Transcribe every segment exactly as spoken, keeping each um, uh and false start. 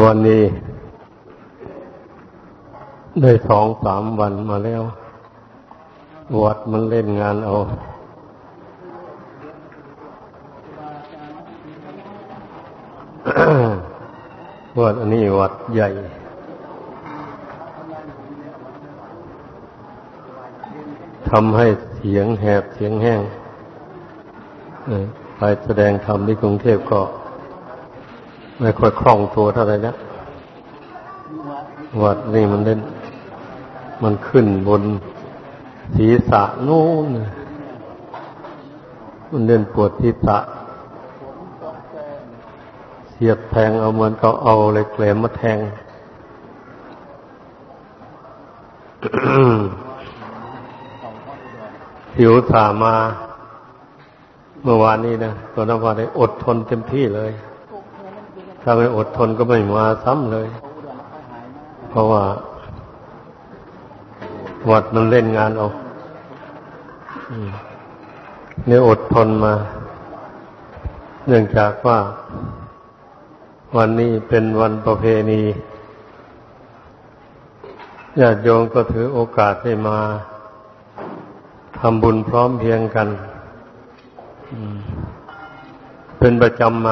วันนี้ได้สองสามวันมาแล้ววัดมันเล่นงานเอาวัดอันนี้วัดใหญ่ทำให้เสียงแหบเสียงแห้งไปแสดงธรรมที่กรุงเทพก็ไม่ค่อยคล่องตัวเท่าไหร่นะวัดนี่มันเล่นมันขึ้นบนศีรษะนู่นมันเล่นปวดศีรษะเสียบแทงเอาเหมือนเขาเอาเหล็กแหลมมาแทง หิวสามาเมื่อวานนี้นะตัวน้ำพาได้อดทนเต็มที่เลยถ้าไม่อดทนก็ไม่มาซ้ำเลยเพราะว่าวัดมันเล่นงานเอาเนี่ยอดทนมาเนื่องจากว่าวันนี้เป็นวันประเพณีญาติโยมก็ถือโอกาสได้มาทำบุญพร้อมเพรียงกันเป็นประจำมา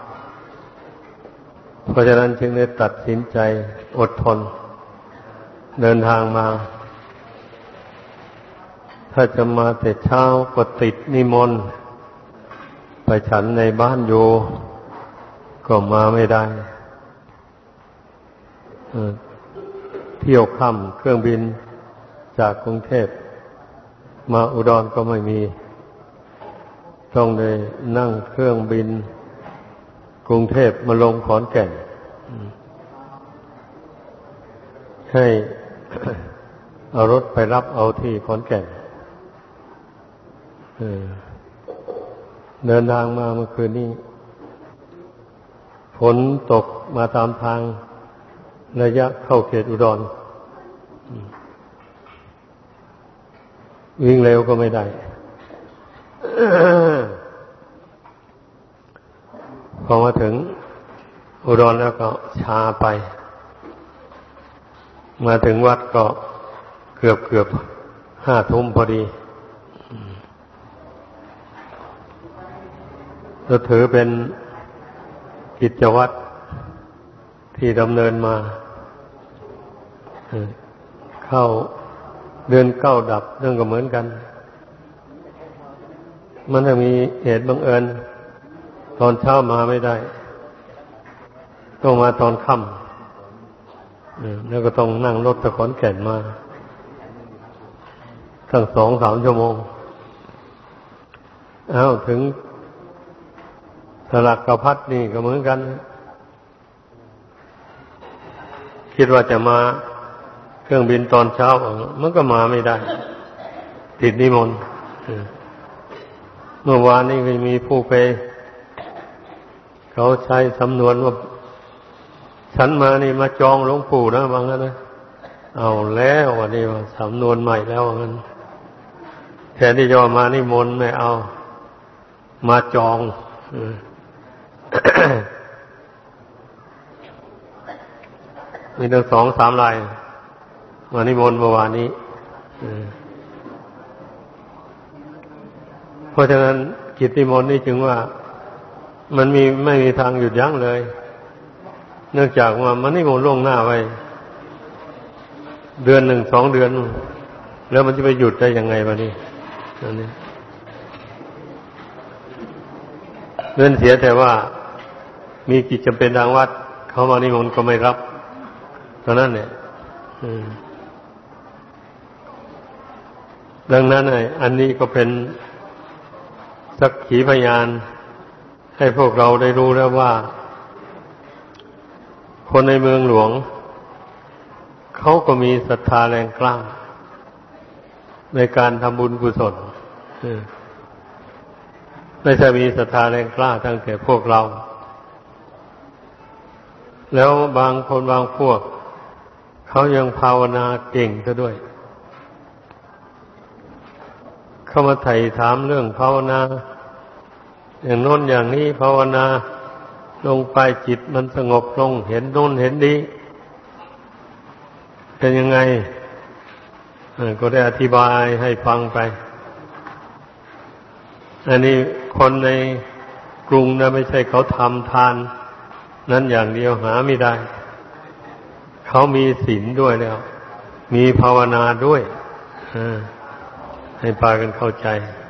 เพราะฉะนั้นจึงได้ตัดสินใจอดทนเดินทางมาถ้าจะมาแต่เช้าก็ติดนิมนต์ไปฉันในบ้านอยู่ก็มาไม่ได้เที่ยวค่ำเครื่องบินจากกรุงเทพมาอุดรก็ไม่มีต้องเลยนั่งเครื่องบินกรุงเทพมาลงขอนแก่นให้เอารถไปรับเอาที่ขอนแก่นเดินทางมาเมื่อคืนนี้ฝนตกมาตามทางระยะเข้าเขตอุดรวิ่งเร็วก็ไม่ได้พอมาถึงอุดรแล้วก็ชาไปมาถึงวัดก็เกือบเกือบห้าทุ่มพอดีเราถือเป็นกิจวัตรที่ดำเนินมาเข้าเดือนเก้าดับเรื่องก็เหมือนกันมันจะมีเหตุบังเอิญตอนเช้ามาไม่ได้ต้องมาตอนค่ำแล้วก็ต้องนั่งรถไปขอนแก่นมาตั้งสองสามชั่วโมงอ้าวถึงสลักกระพัดนี่ก็เหมือนกันคิดว่าจะมาเครื่องบินตอนเช้ามันก็มาไม่ได้ติดนิมนต์เมื่อวานนี้ก็มีผู้ไปเขาใช้สำนวนว่าฉันมานี่มาจองหลวงปู่นะว่างั้นนะเอาแล้ววันนี้ว่าสำนวนใหม่แล้วว่างั้นแทนที่จะมานิมนต์ไม่เอามาจองมีตั้งสองสามรายมานิมนต์เมื่อวานนี้เพราะฉะนั้นกิจนิมนต์นี่จึงว่ามันมีไม่มีทางหยุดยั้งเลยเนื่องจากว่ามันนิมนต์ล่วงหน้าไว้เดือนหนึ่งสองเดือนแล้วมันจะไปหยุดได้ยังไงวะนี่นั่นนี่เงินเสียแต่ว่ามีกิจจำเป็นทางวัดเขามานิมนต์ก็ไม่รับเท่านั้นเนี่ยดังนั้นไอ้อันนี้ก็เป็นสักขีพยานให้พวกเราได้รู้แล้วว่าคนในเมืองหลวงเขาก็มีศรัทธาแรงกล้าในการทำบุญกุศลไม่ใช่มีศรัทธาแรงกล้าตั้งแต่พวกเราแล้วบางคนบางพวกเขายังภาวนาเก่งซะด้วยเข้ามาไถ่ถามเรื่องภาวนาอย่างโน้นอย่างนี้ภาวนาลงไปจิตมันสงบลงเห็นโน่นเห็นนี้เป็นยังไงก็ได้อธิบายให้ฟังไปอันนี้คนในกรุงนะไม่ใช่เขาทำทานนั้นอย่างเดียวหาไม่ได้เขามีศีลด้วยแล้วมีภาวนาด้วยให้พากันเข้าใจ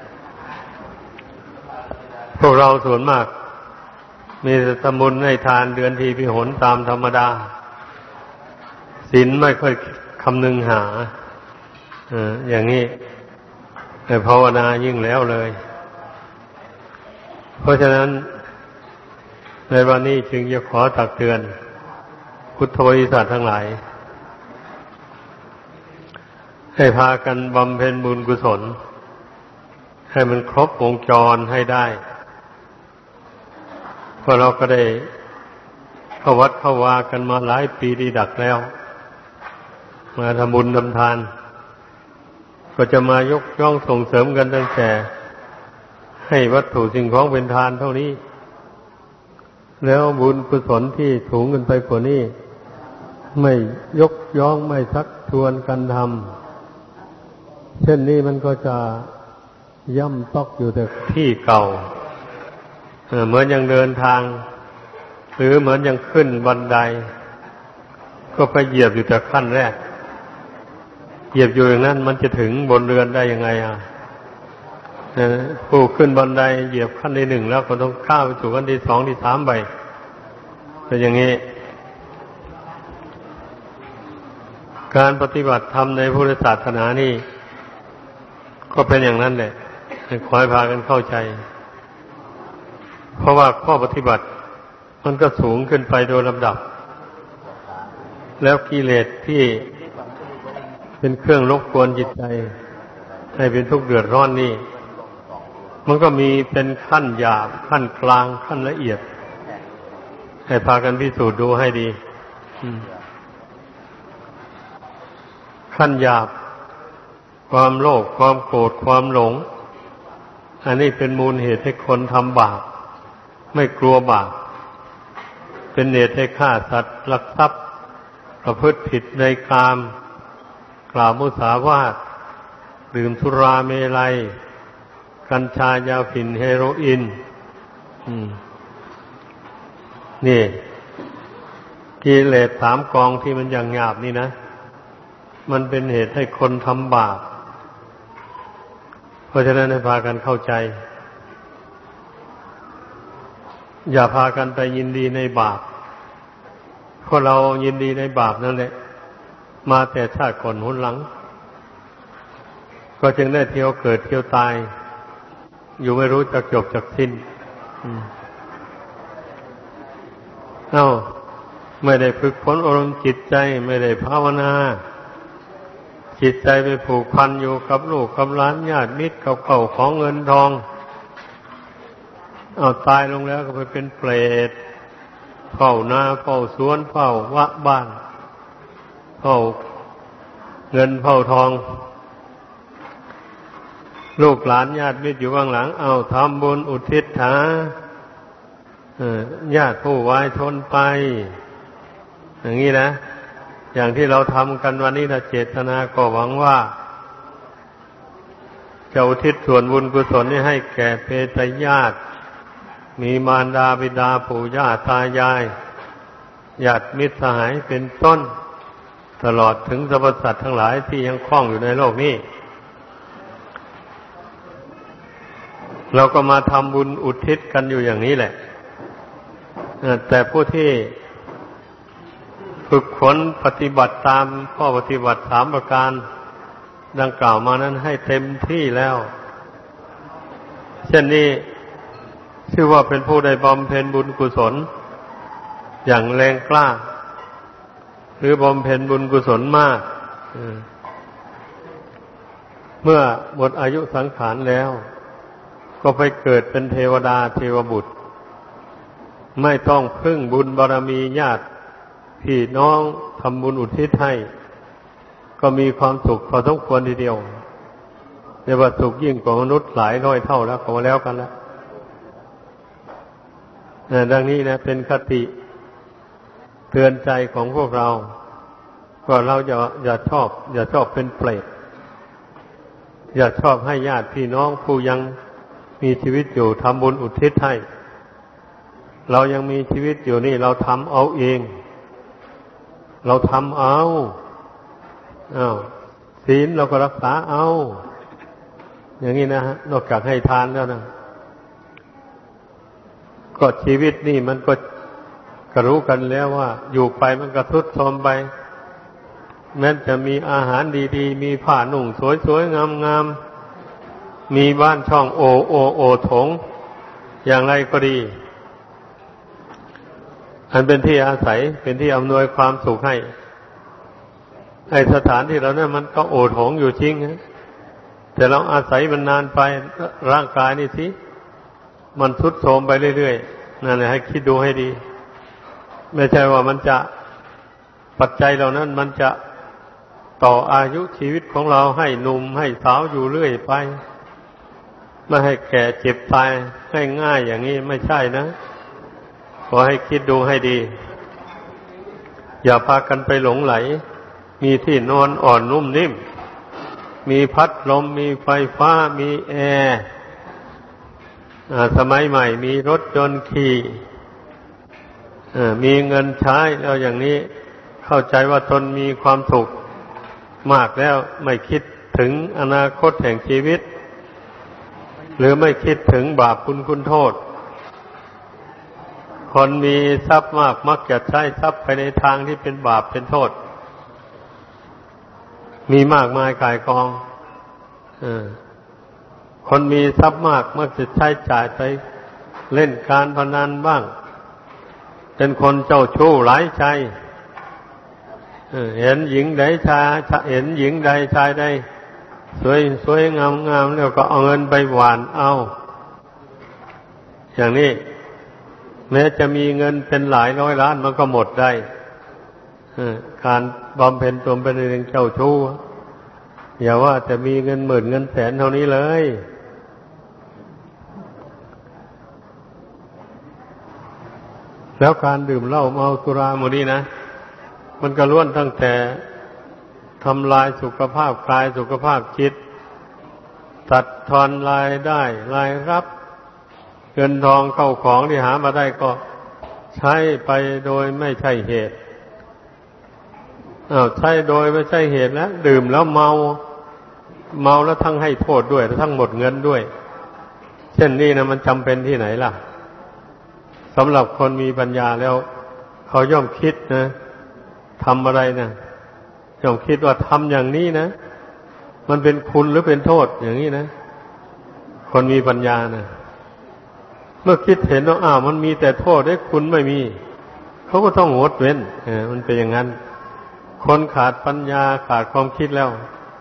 พวกเราส่วนมากมีแต่ทำบุญให้ทานเดือนทีพิหนตามธรรมดาศีลไม่ค่อยคำนึงหาอย่างนี้แต่ภาวนายิ่งแล้วเลยเพราะฉะนั้นในวันนี้จึงจะขอตักเตือนพุทธบริษัททั้งหลายให้พากันบำเพ็ญบุญกุศลให้มันครบวงจรให้ได้เพราะเราก็ได้เข้าวัดเข้าวากันมาหลายปีดีดักแล้วมาทำบุญทำทานก็จะมายกย่องส่งเสริมกันตั้งแต่ให้วัตถุสิ่งของเป็นทานเท่านี้แล้วบุญกุศลที่สูงขึ้นไปกว่านี้ไม่ยกย่องไม่ชักชวนกันทำเช่นนี้มันก็จะย่ำตอกอยู่แต่ที่เก่าเหมือนยังเดินทางหรือเหมือนยังขึ้นบันไดก็ไปเหยียบอยู่แต่ขั้นแรกเหยียบอยู่อย่างนั้นมันจะถึงบนเรือนได้ยังไงอ่ะผู้ขึ้นบันไดเหยียบขั้นที่หนึ่งแล้วก็ต้องข้ามไปสู่ขั้นที่สองที่สามไปเป็นอย่างนี้การปฏิบัติธรรมในพุทธศาสนานี่ก็เป็นอย่างนั้นแหละขอให้พากันเข้าใจเพราะว่าข้อปฏิบัติมันก็สูงขึ้นไปโดยลำดับแล้วกิเลสที่เป็นเครื่องรบกวนจิตใจให้เป็นทุกข์เดือดร้อนนี่มันก็มีเป็นขั้นหยาบขั้นกลางขั้นละเอียดให้พากันพิสูจน์ดูให้ดีขั้นหยาบความโลภความโกรธความหลงอันนี้เป็นมูลเหตุให้คนทำบาปไม่กลัวบาปเป็นเหตุให้ฆ่าสัตว์ลักทรัพย์ประพฤติผิดในกามกล่าวมุสาวาทดื่มสุราเมลัยกัญชายาฝิ่นเฮโรอีนนี่กิเลสสามกองที่มันอย่างหยาบนี่นะมันเป็นเหตุให้คนทำบาปเพราะฉะนั้นให้พากันเข้าใจอย่าพากันไปยินดีในบาปเพราะเรายินดีในบาปนั่นแหละมาแต่ชาติก่อนหนหลังก็จึงได้เที่ยวเกิดเที่ยวตายอยู่ไม่รู้จักจบจักสิ้นเอ้าไม่ได้ฝึกฝนอารมณ์จิตใจไม่ได้ภาวนาจิตใจไปผูกพันอยู่กับลูกกับหลานญาติมิตรกับเข้าของเงินทองเอาตายลงแล้วก็ไปเป็นเปรตเฝ้านาเฝ้าสวนเฝ้าวะบ้านเฝ้าเงินเฝ้าทองลูกหลานญาติมิตรอยู่ข้างหลังเอาทำบุญอุทิศหาญาติผู้วายชนไปอย่างนี้นะอย่างที่เราทำกันวันนี้นะเจตนาก็หวังว่าจะอุทิศส่วนบุญกุศลนี้ให้แก่เพทญาติมีมารดาบิดาปู่ย่าตายายญาติมิตรสหายเป็นต้นตลอดถึงสรรพสัตว์ทั้งหลายที่ยังคล้องอยู่ในโลกนี้เราก็มาทำบุญอุทิศกันอยู่อย่างนี้แหละแต่ผู้ที่ฝึกฝนปฏิบัติตามข้อปฏิบัติสามประการดังกล่าวมานั้นให้เต็มที่แล้วเช่นนี้ชื่อว่าเป็นผู้ได้บำเพ็ญบุญกุศลอย่างแรงกล้าหรือบำเพ็ญบุญกุศลมากเมื่อหมดอายุสังขารแล้วก็ไปเกิดเป็นเทวดาเทวบุตรไม่ต้องพึ่งบุญบารมีญาติพี่น้องทำบุญอุทิศให้ก็มีความสุขพอสมควรทีเดียวเรียกว่าสุขยิ่งกว่ามนุษย์หลายร้อยเท่าแล้วก็แล้วกันแล้วดังนี้นะเป็นคติเตือนใจของพวกเราก็เราอย่าอย่าชอบอย่าชอบเป็นเปรตอย่าชอบให้ญาติพี่น้องผู้ยังมีชีวิตอยู่ทำบุญอุทิศให้เรายังมีชีวิตอยู่นี่เราทำเอาเองเราทำเอาอ้าวศีลเราก็รักษาเอาอย่างนี้นะฮะนอกจากให้ทานแล้วนะก็ชีวิตนี่มันก็ก็รู้กันแล้วว่าอยู่ไปมันก็ทรุดโทรมไปแม้จะมีอาหารดีๆมีผ้านุ่งสวยๆงามๆมีบ้านช่องโอโอโอถงอย่างไรก็ดีอันเป็นที่อาศัยเป็นที่อำนวยความสุขให้ไอสถานที่เราเนี่ยมันก็โอโถงอยู่จริงนะแต่เราอาศัยมันนานไปร่างกายนี่สิมันทรุดโทรมไปเรื่อยๆนั่นแหละให้คิดดูให้ดีไม่ใช่ว่ามันจะปัจจัยเหล่านั้นมันจะต่ออายุชีวิตของเราให้หนุ่มให้สาวอยู่เรื่อยไปไม่ให้แก่เจ็บตายให้ง่ายอย่างนี้ไม่ใช่นะขอให้คิดดูให้ดีอย่าพากันไปหลงไหลมีที่นอนอ่อนนุ่มนิ่มมีพัดลมมีไฟฟ้ามีแอร์สมัยใหม่มีรถยนต์ขี่มีเงินใช้แล้วอย่างนี้เข้าใจว่าตนมีความสุขมากแล้วไม่คิดถึงอนาคตแห่งชีวิตหรือไม่คิดถึงบาปบุญคุณโทษคนมีทรัพย์มากมักจะใช้ทรัพย์ไปในทางที่เป็นบาปเป็นโทษมีมากมายกายกองเออคนมีทรัพย์มากมักจะใช้จ่ายไปเล่นการพนันบ้างเป็นคนเจ้าชู้หลายใจเห็นหญิงใดชายเห็นหญิงใดชายใดสวยสวยงามงามแล้วก็เอาเงินไปหวานเอาอย่างนี้แม้จะมีเงินเป็นหลายร้อยล้านมันก็หมดได้การบำเพ็ญตนเป็นเรื่องเจ้าชู้อย่าว่าแต่มีเงินหมื่นเงินแสนเท่านี้เลยแล้วการดื่มเหล้าเมาสุราหมดนี้นะมันก็ล้วนตั้งแต่ทำลายสุขภาพกายสุขภาพจิตตัดทอนรายได้รายรับเงินทองเข้าของที่หามาได้ก็ใช้ไปโดยไม่ใช่เหตุอ้าวใช้โดยไม่ใช่เหตุแล้วดื่มแล้วเมาเมาแล้วทั้งให้โทษด้วยทั้งหมดเงินด้วยเช่นนี้นะมันจำเป็นที่ไหนล่ะสำหรับคนมีปัญญาแล้วเขาย่อมคิดนะทำอะไรนะย่อมคิดว่าทำอย่างนี้นะมันเป็นคุณหรือเป็นโทษอย่างนี้นะคนมีปัญญานะเมื่อคิดเห็นว่าอ้าวมันมีแต่โทษได้คุณไม่มีเขาก็ต้องงดเว้นเออมันเป็นอย่างนั้นคนขาดปัญญาขาดความคิดแล้ว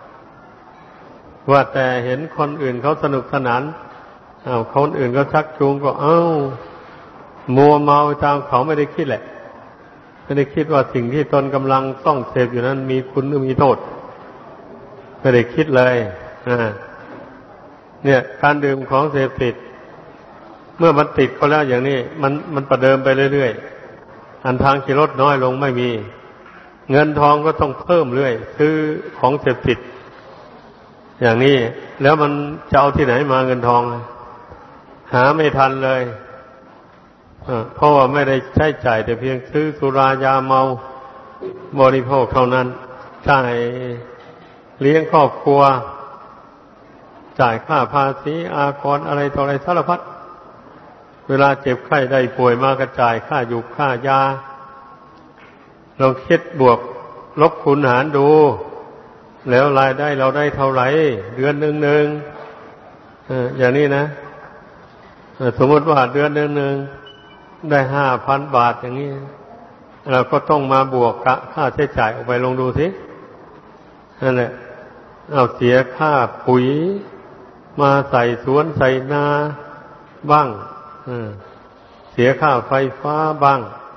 ว่าแต่เห็นคนอื่นเขาสนุกสนานอ้าวคนอื่นเขาชักจูงก็เอ้ามัวเมาตามเขาไม่ได้คิดแหละไม่ได้คิดว่าสิ่งที่ตนกำลังต้องเสพอยู่นั้นมีคุณหรือมีโทษไม่ได้คิดเลยอ่าเนี่ยการดื่มของเสพติดเมื่อมันติดเขาแล้วอย่างนี้มันมันประเดิมไปเรื่อยๆอันทางที่ลดน้อยลงไม่มีเงินทองก็ต้องเพิ่มเรื่อยซื้อของเสพติดอย่างนี้แล้วมันจะเอาที่ไหนมาเงินทองหาไม่ทันเลยเพราะว่าไม่ได้ใช้จ่ายแต่เพียงซื้อสุรายาเมาบริโภคเท่านั้นจ่ายเลี้ยงครอบครัวจ่ายค่าภาษีอากรอะไรต่ออะไรสารพัดเวลาเจ็บไข้ได้ป่วยมากระจ่ายค่าอยู่ค่ายาลองคิดบวกลบคูณหารดูแล้วรายได้เราได้เท่าไหร่เดือนหนึ่งหนึ่งอย่างนี้นะสมมติว่าเดือนหนึ่งหนึ่งได้ห้าพันบาทอย่างนี้เราก็ต้องมาบวกค่าใช้จ่ายออกไปลงดูสินั่นแหละเอาเสียค่าปุ๋ยมาใส่สวนใส่นาบ้างเสียค่าไฟฟ้าบ้าง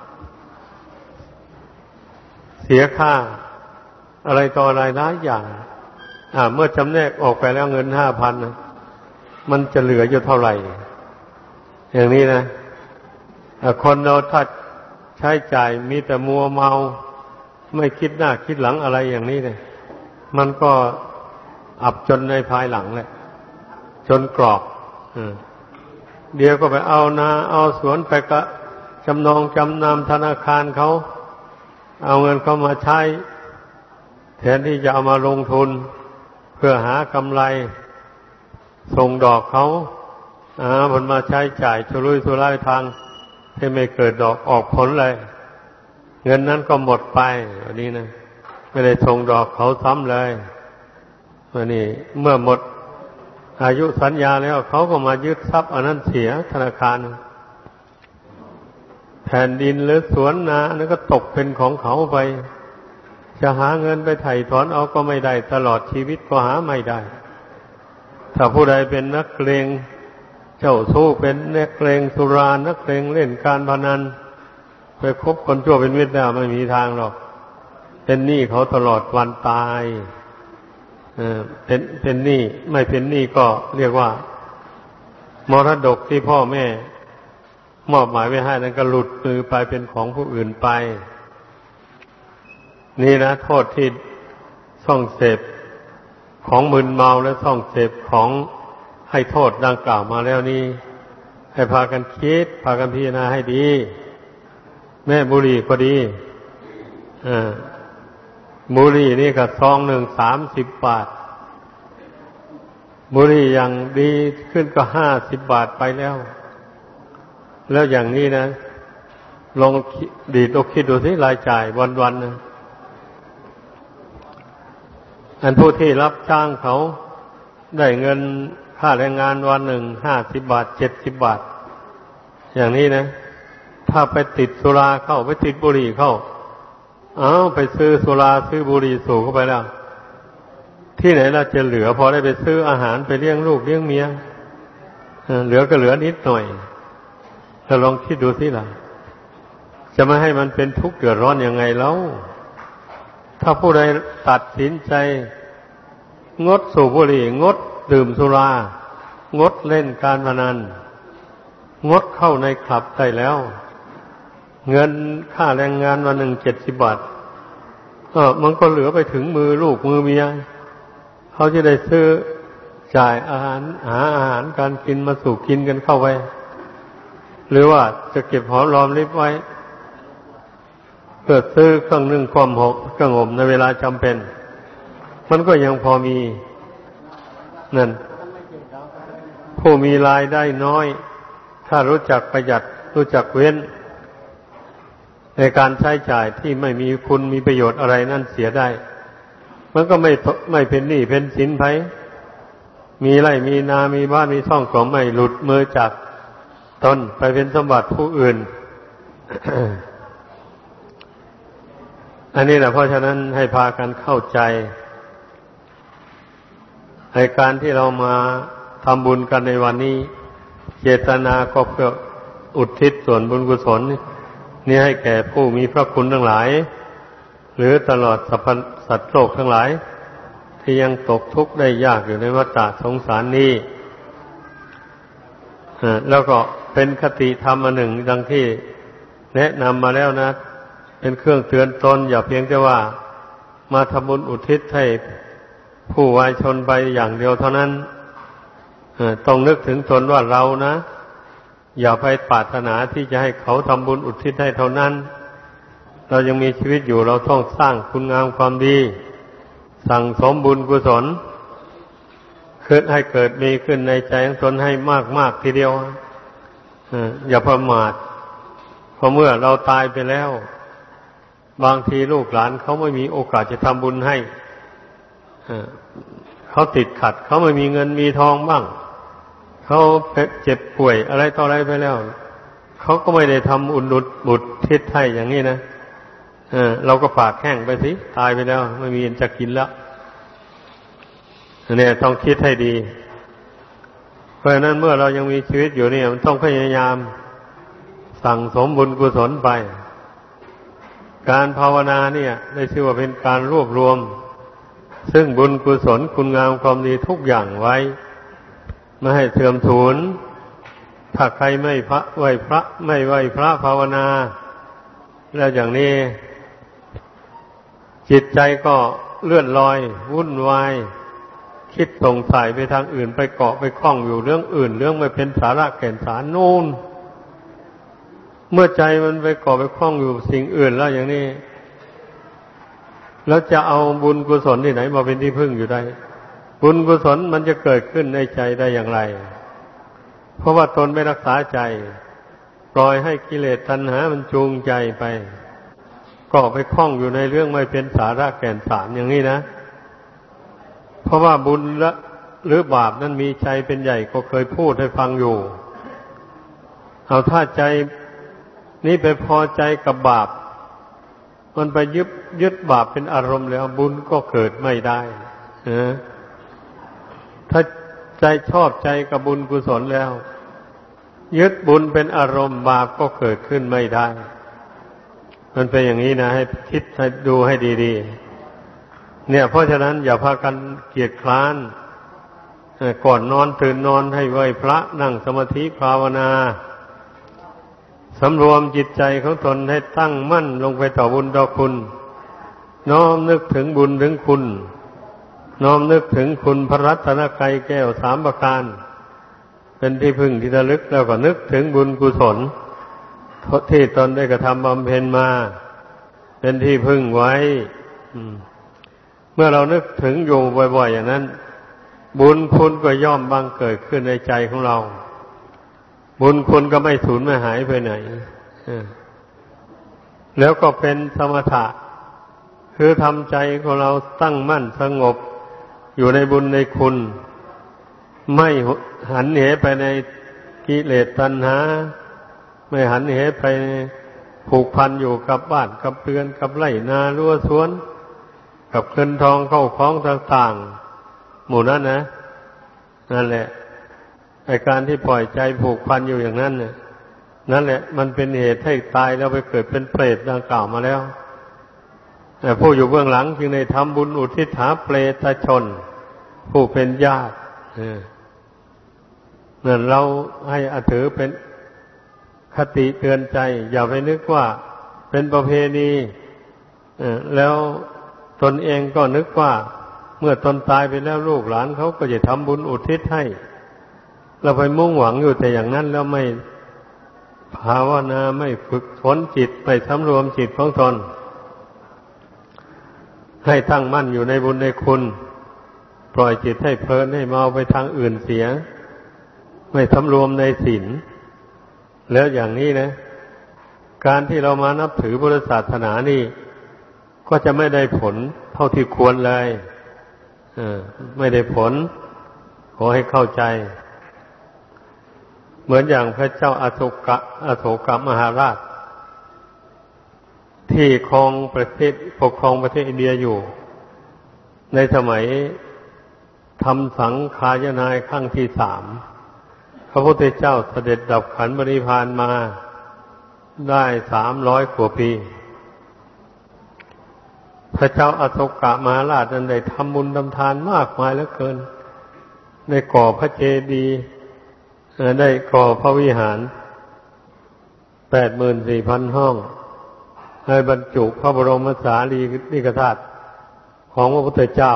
เสียค่าอะไรต่ออะไรหลายอย่างอ่าเมื่อจำแนกออกไปแล้วเงินห้าพันมันจะเหลืออยู่เท่าไหร่อย่างนี้นะคนเราถ้าใช้จ่ายมีแต่มัวเมาไม่คิดหน้าคิดหลังอะไรอย่างนี้เนี่ยมันก็อับจนในภายหลังแหละจนกรอกเดี๋ยวก็ไปเอานาเอาสวนไปกะจำนองจำนำธนาคารเขาเอาเงินเขามาใช้แทนที่จะเอามาลงทุนเพื่อหากำไรส่งดอกเขาอ่าผลมาใช้จ่ายชุรุ่ยชุร่ายทางที่ไม่เกิดดอกออกผลเลยเงินนั้นก็หมดไปวันนี้นะไม่ได้ส่งดอกเขาซ้ำเลยวันนี้เมื่อหมดอายุสัญญาแล้วเขาก็มายึดทรัพย์อันนั้นเสียธนาคารแผ่นดินหรือสวนนานั้นก็ตกเป็นของเขาไปจะหาเงินไปไถ่ถอนเอาก็ไม่ได้ตลอดชีวิตก็หาไม่ได้ถ้าผู้ใดเป็นนักเลงเจ้าสู้เป็นนักเลงสุรานักเลงเล่นการพนันไปคบคนชั่วเป็นมิตรแล้วไม่มีทางหรอกเป็นหนี้เขาตลอดวันตายเออเป็นเป็นหนี้ไม่เป็นหนี้ก็เรียกว่ามรดกที่พ่อแม่มอบหมายไว้ให้นั้นก็หลุดมือไปเป็นของผู้อื่นไปนี่นะโทษที่ส่องเสพของมึนเมาและส่องเสพของให้โทษดังกล่าวมาแล้วนี่ให้พากันคิดพากันพิจารณาให้ดีแม่บุหรี่ก็ดีอ่าบุหรี่นี่ก็ซองหนึ่งสามสิบบาทบุหรี่อย่างดีขึ้นก็ห้าสิบบาทไปแล้วแล้วอย่างนี้นะลองดีดอกคิดดูสิรายจ่ายวันๆนะอันผู้ที่รับจ้างเขาได้เงินค่าแรงงานวันหนึ่งห้าสิบบาทเจ็ดสิบบาทอย่างนี้นะถ้าไปติดสุราเข้าไปติดบุหรี่เข้าอ้าวไปซื้อสุราซื้อบุหรี่สูบเข้าไปแล้วที่ไหนเราจะเหลือพอได้ไปซื้ออาหารไปเลี้ยงลูกเลี้ยงเมียเหลือก็เหลือนิดหน่อยถ้าลองคิดดูสิล่ะจะไม่ให้มันเป็นทุกข์เดือดร้อนยังไงแล้วถ้าผู้ใดตัดสินใจงดสูบบุหรี่งดดื่มสุรางดเล่นการพนันงดเข้าในคลับได้แล้วเงินค่าแรงงานวันหนึ่งเจ็ดสิบบาทเออมันก็เหลือไปถึงมือลูกมือเมียเขาจะได้ซื้อจ่ายอาหารหาอาหารการกินมาสู่กินกันเข้าไปหรือว่าจะเก็บหอมรอมริบไว้เพื่อซื้อเครื่องนึ่งความหกเครื่องอบในเวลาจำเป็นมันก็ยังพอมีนั่นผู้มีรายได้น้อยถ้ารู้จักประหยัดรู้จักเว้นในการใช้จ่ายที่ไม่มีคุณมีประโยชน์อะไรนั่นเสียได้มันก็ไม่ไม่เป็นหนี้เป็นสินไผมีไร่มีนามีบ้านมีช่องก็ไม่หลุดมือจากตนไปเป็นสมบัติผู้อื่น อันนี้แหละเพราะฉะนั้นให้พากันเข้าใจในการที่เรามาทำบุญกันในวันนี้เจตนาก็เพื่ออุทิศส่วนบุญกุศลนี่ให้แก่ผู้มีพระคุณทั้งหลายหรือตลอดสรรพสัตว์โลกทั้งหลายที่ยังตกทุกข์ได้ยากอยู่ในวัฏสงสารนี้แล้วก็เป็นคติธรรมอันหนึ่งดังที่แนะนำมาแล้วนะเป็นเครื่องเตือนตนอย่าเพียงแต่ว่ามาทำบุญอุทิศให้ผู้วายชนไปอย่างเดียวเท่านั้นต้องนึกถึงตนว่าเรานะอย่าไปปรารถนาที่จะให้เขาทำบุญอุทิศให้เท่านั้นเรายังมีชีวิตอยู่เราต้องสร้างคุณงามความดีสั่งสมบุญกุศลขึ้นให้เกิดมีขึ้นในใจของตนให้มากๆทีเดียวอย่าประมาทเพราะเมื่อเราตายไปแล้วบางทีลูกหลานเขาไม่มีโอกาสจะทำบุญให้เขาติดขัดเขาไม่มีเงินมีทองบ้างเขาเจ็บป่วยอะไรต่ออะไรไปแล้วเขาก็ไม่ได้ทำอุนุบุตรทิศให้อย่างนี้นะเออเราก็ฝากแห้งไปสิตายไปแล้วไม่มีเงินจะกินแล้วเนี่ยต้องคิดให้ดีเพราะฉะนั้นเมื่อเรายังมีชีวิตอยู่เนี่ยมันต้องพยายามสั่งสมบุญกุศลไปการภาวนาเนี่ยได้ชื่อว่าเป็นการรวบรวมซึ่งบุญกุศลคุณงามความดีทุกอย่างไว้ไม่ให้เสื่อมสูญถ้าใครไม่พระไหว้พระไม่ไหว้พระภาวนาแล้วอย่างนี้จิตใจก็เลื่อนลอยวุ่นวายคิดสงสัยไปทางอื่นไปเกาะไปคล้องอยู่เรื่องอื่นเรื่องไม่เป็นสาระแก่นสารนู่นเมื่อใจมันไปเกาะไปคล้องอยู่สิ่งอื่นแล้วอย่างนี้แล้วจะเอาบุญกุศลที่ไหนมาเป็นที่พึ่งอยู่ได้บุญกุศลมันจะเกิดขึ้นในใจได้อย่างไรเพราะว่าตนไม่รักษาใจปล่อยให้กิเลสตัณหามันจูงใจไปก็ไปคล้องอยู่ในเรื่องไม่เป็นสาระแก่นสารอย่างนี้นะเพราะว่าบุญละหรือบาปนั้นมีใจเป็นใหญ่ก็เคยพูดให้ฟังอยู่เอาถ้าใจนี้ไปพอใจกับบาปมันไปยึดยึดบาปเป็นอารมณ์แล้วบุญก็เกิดไม่ได้นะถ้าใจชอบใจกับบุญกุศลแล้วยึดบุญเป็นอารมณ์บาปก็เกิดขึ้นไม่ได้มันเป็นอย่างนี้นะให้คิดให้ดูให้ดีๆเนี่ยเพราะฉะนั้นอย่าพากันเกียจคร้านก่อนนอนตื่นนอนให้ไหว้พระนั่งสมาธิภาวนาสำรวมจิตใจของตนให้ตั้งมั่นลงไปต่อบุญต่อคุณน้อมนึกถึงบุญถึงคุณน้อมนึกถึงคุณพระรัตนกรัยแก้วสามประการเป็นที่พึ่งที่ระลึกแล้วก็นึกถึงบุญกุศลที่ตนได้กระทำบำเพ็ญมาเป็นที่พึ่งไว้เมื่อเรานึกถึงอยู่บ่อยๆอย่างนั้นบุญคุณก็ย่อมบังเกิดขึ้นในใจของเราบุญคุณก็ไม่สูญไม่หายไปไหนแล้วก็เป็นสมถะคือทำใจของเราตั้งมั่นสงบอยู่ในบุญในคุณไม่หันเหไปในกิเลสตัณหาไม่หันเหไปผูกพันอยู่กับบ้านกับเรือนกับไร่นารั้วสวนกับเงินทองเข้าของต่างๆหมู่นั้นนะนั่นแหละไอ้การที่ปล่อยใจผูกพันอยู่อย่างนั้นเนี่ยนั่นแหละมันเป็นเหตุให้ตายแล้วไปเกิดเป็นเปรตดังกล่าวมาแล้วแต่ผู้อยู่เบื้องหลังจึงได้ทำบุญอุทิศหาเปรตชนผู้เป็นญาตินั่นเราให้อถือเป็นคติเตือนใจอย่าไปนึกว่าเป็นประเพณีแล้วตนเองก็นึกว่าเมื่อตนตายไปแล้วลูกหลานเขาก็จะทำบุญอุทิศให้เราไปมุ่งหวังอยู่แต่อย่างนั้นแล้วไม่ภาวนาไม่ฝึกฝนจิตไม่สำรวมจิตของตนให้ตั้งมั่นอยู่ในบุญในคุณปล่อยจิตให้เพลินให้เมาไปทางอื่นเสียไม่สำรวมในศีลแล้วอย่างนี้นะการที่เรามานับถือพุทธศาสนานี่ก็จะไม่ได้ผลเท่าที่ควรเลยเออไม่ได้ผลขอให้เข้าใจเหมือนอย่างพระเจ้าอโศกะอโศกมหาราชที่ครองประเทศปกครองประเทศอินเดียอยู่ในสมัยทำสังฆายนายครั้งที่สามพระพุทธเจ้าเสด็จดับขันธ์ปรินิพพานมาได้สามร้อยกว่าปีพระเจ้าอโศกมหาราชนั้นได้ทำบุญทำทานมากมายเหลือเกินได้ก่อพระเจดีย์ได้ก่อพระวิหารแปดหมื่นสี่พันห้องให้บรรจุพระบรมสารีริกธาตุของพระพุทธเจ้า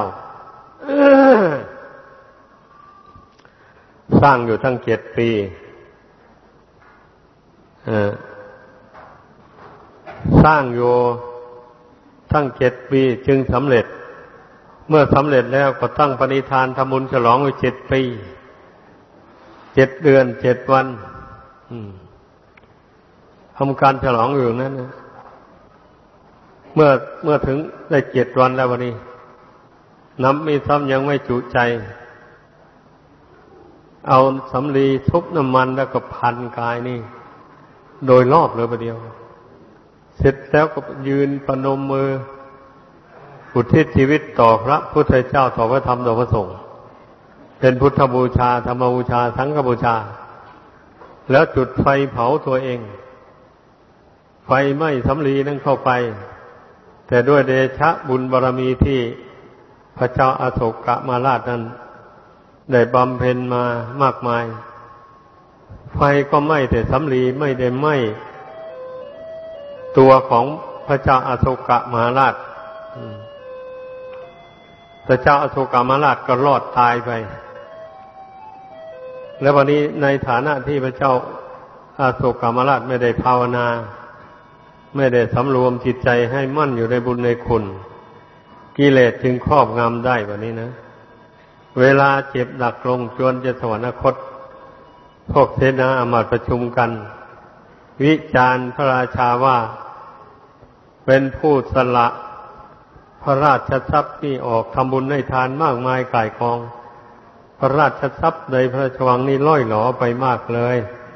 สร้างอยู่ทั้งเจ็ดปีสร้างอยู่ทั้งเจ็ดปีจึงสำเร็จเมื่อสำเร็จแล้วก็ตั้งปณิธานทำบุญฉลองอยู่เจ็ดปีเจ็ดเดือนเจ็ดวันทำการฉลองอยู่นั้นนะเมื่อเมื่อถึงได้เจ็ดวันแล้ววันนี้น้ำมีซ้ำยังไม่จุใจเอาสำลีทุบน้ำมันแล้วก็พันกายนี่โดยรอบเลยประเดียวเสร็จแล้วก็ยืนประนมมืออุทิศชีวิตต่อพระพุทธเจ้าต่อพระธรรมต่อพระสงฆ์เป็นพุทธบูชาธรรมบูชาสังฆบูชาแล้วจุดไฟเผาตัวเองไฟไหม้สำลีนั้นเข้าไปแต่ด้วยเดชะบุญบารมีที่พระเจ้าอโศกมหาราชนั้นได้บำเพ็ญมามากมายไฟก็ไหม้แต่สำลีไม่ได้ไหม้ตัวของพระเจ้าอโศกมหาราชพระเจ้าอโศกมหาราชก็รอดตายไปแล้ววันนี้ในฐานะที่พระเจ้าอโศกมหาราชไม่ได้ภาวนาไม่ได้สำรวมจิตใจให้มั่นอยู่ในบุญในคุณกิเลสจึงครอบงำได้แบบนี้นะเวลาเจ็บหนักลงจวนจะสวรรคตพวกเสนาอมาตย์ประชุมกันวิจารณ์พระราชาว่าเป็นผู้สละพระราชทรัพย์นี่ออกทำบุญให้ทานมากมายก่ายกองพระราชทรัพย์ในพระราชวังนี่ล่อยหลอไปมากเลย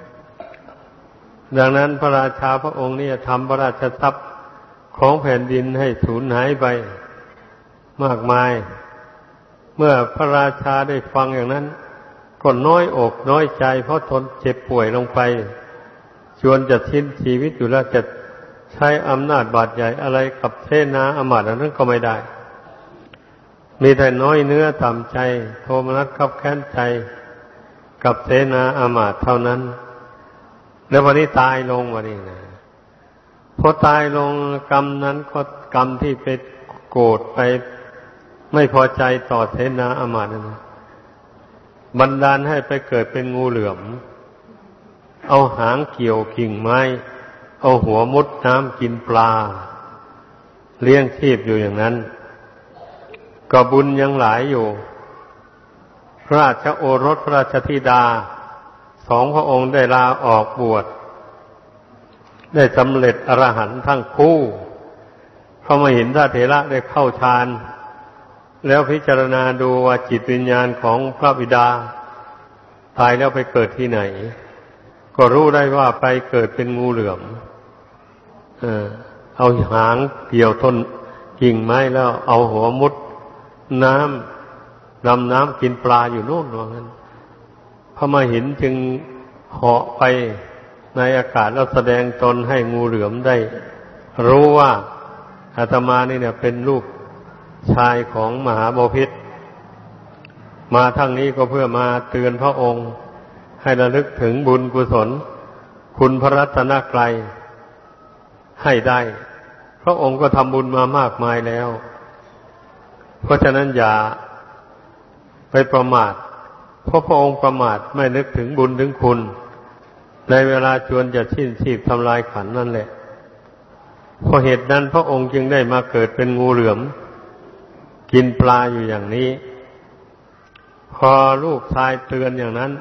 ดังนั้นพระราชาพระองค์นี่ทำพระราชทรัพย์ของแผ่นดินให้สูญหายไปมากมายเมื่อพระราชาได้ฟังอย่างนั้นก็น้อยอกน้อยใจเพราะทนเจ็บป่วยลงไปชวนจะสิ้นชีวิตอยู่แล้วจะใช้อำนาจบาดใหญ่อะไรกับเสนาอมาตย์นั้นก็ไม่ได้มีแต่น้อยเนื้อต่ำใจโทมนัสคับแค้นใจกับเสนาอมาตย์เท่านั้นแล้ววันนี้ตายลงวันนี้นะพอตายลงกรรมนั้นก็กรรมที่ไปโกรธไปไม่พอใจต่อเสนาอมาตย์นั้นบันดาลให้ไปเกิดเป็นงูเหลือมเอาหางเกี่ยวกิ่งไม้เอาหัวมุดน้ำกินปลาเลี้ยงชีพอยู่อย่างนั้นก็บุญยังหลายอยู่พระราชโอรสพระราชธิดาสองพระองค์ได้ลาออกบวชได้สำเร็จอรหันต์ทั้งคู่เพราะมาเห็นพระเถระได้เข้าฌานแล้วพิจารณาดูว่าจิตวิญญาณของพระบิดาตายแล้วไปเกิดที่ไหนก็รู้ได้ว่าไปเกิดเป็นงูเหลือมเออเอาหางเกี่ยวต้นกิ่งไม้แล้วเอาหัวมุดน้ำดำน้ำกินปลาอยู่โน่นว่างั้นพระมหินจึงเหาะไปในอากาศแล้วแสดงตนให้งูเหลือมได้รู้ว่าอาตมานี่เนี่ยเป็นลูกชายของมหาบพิตรมาทั้งนี้ก็เพื่อมาเตือนพระองค์ให้ระลึกถึงบุญกุศลคุณพระรัตนกรัยให้ได้พระองค์ก็ทำบุญมามากมายแล้วเพราะฉะนั้นอย่าไปประมาทเพราะพระองค์ประมาทไม่นึกถึงบุญถึงคุณในเวลาชวนจะสิ้นชีพทำลายขันธ์นั่นแหละเพราะเหตุนั้นพระองค์จึงได้มาเกิดเป็นงูเหลือมกินปลาอยู่อย่างนี้พอลูกชายเตือนอย่างนั้น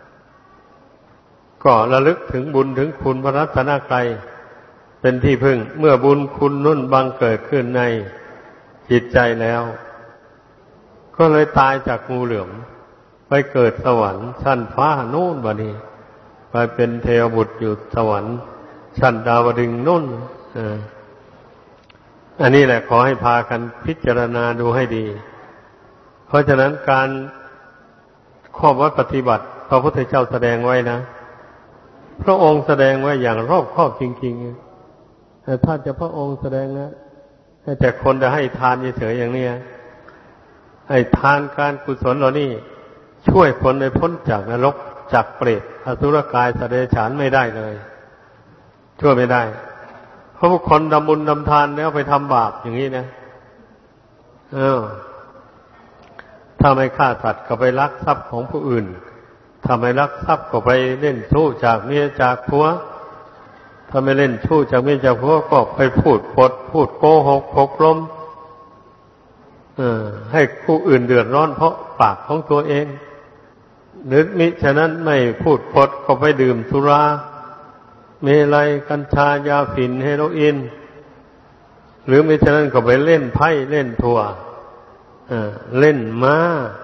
ก็ระลึกถึงบุญถึงคุณพระรัตนกรัยเป็นที่พึ่งเมื่อบุญคุณนุ่นบังเกิดขึ้นในจิตใจแล้วก็เลยตายจากงูเหลือมไปเกิดสวรรค์ชั้นฟ้าโน่นบัดนี้ไปเป็นเทวบุตรอยู่สวรรค์ชั้นดาวดึงส์โน่นอ่าอันนี้แหละขอให้พากันพิจารณาดูให้ดีเพราะฉะนั้นการข้อวัดปฏิบัติพระพุทธเจ้าแสดงไว้นะพระองค์แสดงไว้อย่างรอบคอบจริงๆแต่ถ้าจะพระองค์แสดงนะแต่คนจะให้ทานเฉยๆอย่างนี้ให้ทานการกุศลเหล่านี้ช่วยคนให้พ้นจากนรกจากเปรตอสุรกายสัตว์เดรัจฉานไม่ได้เลยช่วยไม่ได้เพราะคนทำบุญทำทานแล้วไปทำบาปอย่างนี้นะเออถ้าไม่ฆ่าสัตว์ก็ไปลักทรัพย์ของผู้อื่นถ้าไม่ลักทรัพย์ก็ไปเล่นชู้จากเมียจากผัวถ้าไม่เล่นชู้จากเมียจากผัวก็ไปพูดปดพูดโกหกพกลมเออให้ผู้อื่นเดือดร้อนเพราะปากของตัวเองหรือมิฉะนั้นไม่พูดปดก็ไปดื่มสุราเมลัยกัญชายาฝิ่นเฮโรอีนหรือมิฉะนั้นก็ไปเล่นไพ่เล่นทัวร์เล่นม้า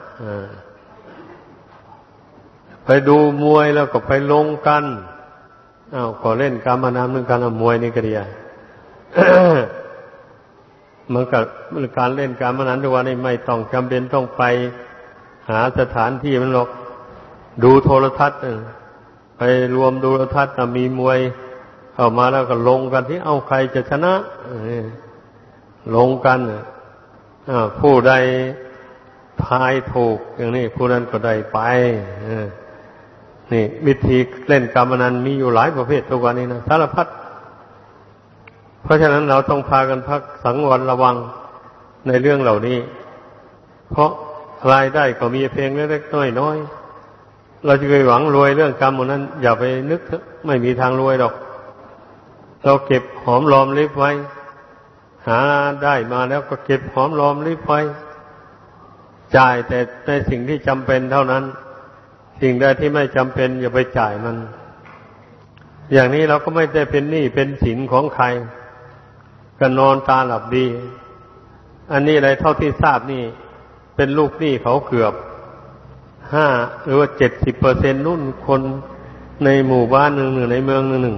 ไปดูมวยแล้วก็ไปลงกันอ้าวก็เล่นการพนันเหมือนกันมวยนี่ก็ดี มันกับการเล่นการพนันทุกวันนี้ไม่ต้องจำเป็นต้องไปหาสถานที่มันหรอกดูโทรทัศน์ไปรวมดูโทรทัศน์มีมวยเข้ามาแล้วก็ลงกันที่เอาใครจะชนะลงกันผู้ใดทายถูกอย่างนี้ผู้นั้นก็ได้ไปนี่วิธีเล่นกรรมนั้นมีอยู่หลายประเภททุกวันนี้นะสารพัดเพราะฉะนั้นเราต้องพากันพักสังวรระวังในเรื่องเหล่านี้เพราะรายได้ก็มีเพียงเล็กๆน้อยๆเราจะไปหวังรวยเรื่องกรรมนั้นอย่าไปนึกไม่มีทางรวยหรอกเราเก็บหอมรอมริบไว้หาได้มาแล้วก็เก็บหอมรอมริบไว้จ่ายแต่ในสิ่งที่จำเป็นเท่านั้นสิ่งใดที่ไม่จำเป็นอย่าไปจ่ายมันอย่างนี้เราก็ไม่ได้เป็นหนี้เป็นสินของใครก็นอนตาหลับดีอันนี้อะไรเท่าที่ทราบนี่เป็นลูกหนี้เขาเกือบห้าหรือว่าเจ็ดสิบเปอร์เซ็นต์นู่นคนในหมู่บ้านหนึ่งหนึ่งในเมืองหนึ่งหนึ่ง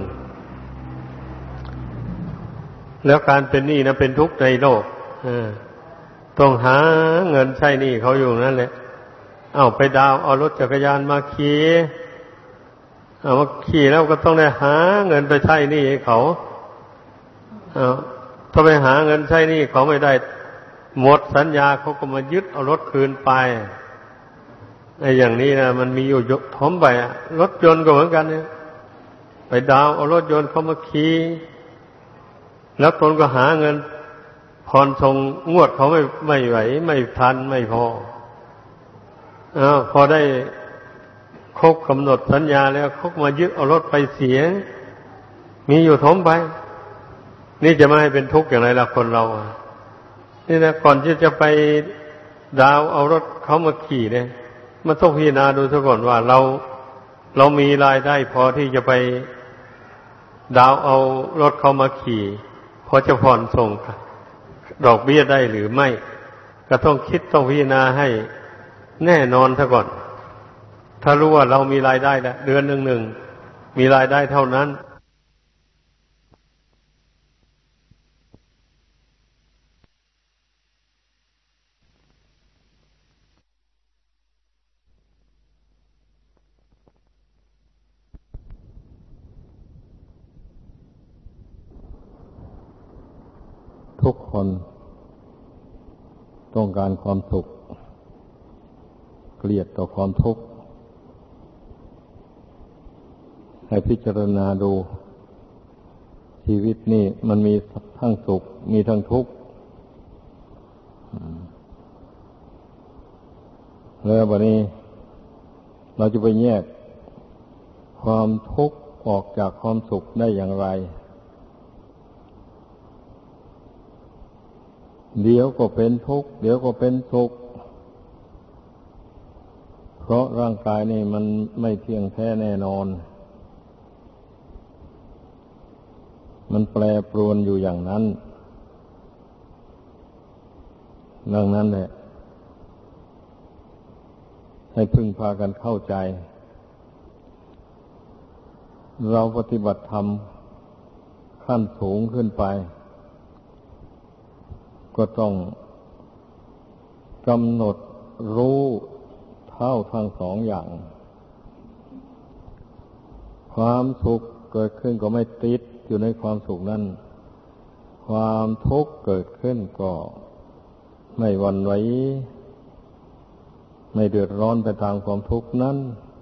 แล้วการเป็นหนี้นะเป็นทุกข์ในโลกต้องหาเงินใช้หนี้เขาอยู่นั่นแหละเอาไปดาวเอารถจักรยานมาขี่เอามาขี่แล้วก็ต้องได้หาเงินไปใช้หนี้ให้เขาเอาถ้าไปหาเงินใช้หนี้เขาไม่ได้หมดสัญญาเขาก็มายึดเอารถคืนไปไอ้อย่างนี้นะมันมีอยู่ทอมไปอะรถยนต์ก็เหมือนกันเนี่ยไปดาวเอารถยนต์เขามาขี่แล้วตนก็หาเงินผ่อนส่งงวดเขาไม่ไม่ไหวไม่ทันไม่พออ้าวพอได้ครบกำหนดสัญญาแล้วเขามายึดเอารถไปเสียมีอยู่ทมไปนี่จะไม่ให้เป็นทุกข์อย่างไรล่ะคนเรานี่นะก่อนที่จะไปดาวเอารถเขามาขี่เนี่ยมันต้องพิจารณาดูซะก่อนว่าเราเรามีรายได้พอที่จะไปดาวเอารถเขามาขี่พอจะผ่อนส่งดอกเบี้ยได้หรือไม่ก็ต้องคิดต้องพิจารณาให้แน่นอนซะก่อนถ้ารู้ว่าเรามีรายได้แล้วเดือนหนึ่งหนึ่งมีรายได้เท่านั้นทุกคนต้องการความสุขเกลียดต่อความทุกข์ให้พิจารณาดูชีวิตนี่มันมีทั้งสุขมีทั้งทุกข์แล้วบัดนี้เราจะไปแยกความทุกข์ออกจากความสุขได้อย่างไรเดี๋ยวก็เป็นทุกข์เดี๋ยวก็เป็นสุขเพราะร่างกายนี่มันไม่เที่ยงแท้แน่นอนมันแปรปรวนอยู่อย่างนั้นดังนั้นแหละให้พึงพากันเข้าใจเราปฏิบัติธรรมขั้นสูงขึ้นไปก็ต้องกำหนดรู้เท่าทั้งสองอย่างความสุขเกิดขึ้นก็ไม่ติดอยู่ในความสุขนั้นความทุกข์เกิดขึ้นก็ไม่หวั่นไหวไม่เดือดร้อนไปตามความทุกข์นั้น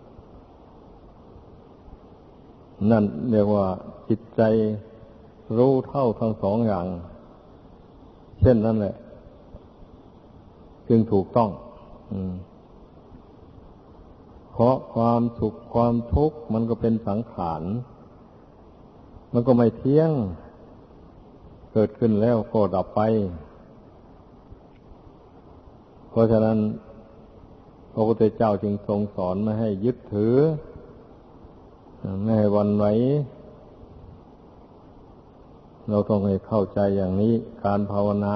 นั่นเรียกว่าจิตใจรู้เท่าทั้งสองอย่างเช่นนั้นแหละจึงถูกต้องเพราะความสุขความทุกข์มันก็เป็นสังขารมันก็ไม่เที่ยงเกิดขึ้นแล้วก็ดับไปเพราะฉะนั้นพระพุทธเจ้าจึงทรงสอนไม่ให้ยึดถือไม่ให้หวั่นไหวเราต้องให้เข้าใจอย่างนี้การภาวนา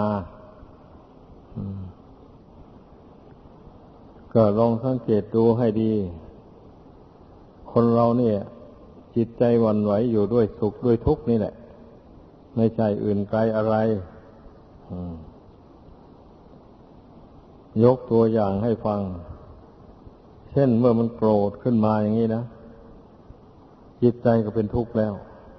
ก็ลองสังเกตดูให้ดีคนเราเนี่ยจิตใจหวั่นไหวอยู่ด้วยสุขด้วยทุกข์นี่แหละไม่ใช่อื่นไกลอะไรยกตัวอย่างให้ฟังเช่นเมื่อมันโกรธขึ้นมาอย่างนี้นะจิตใจก็เป็นทุกข์แล้ว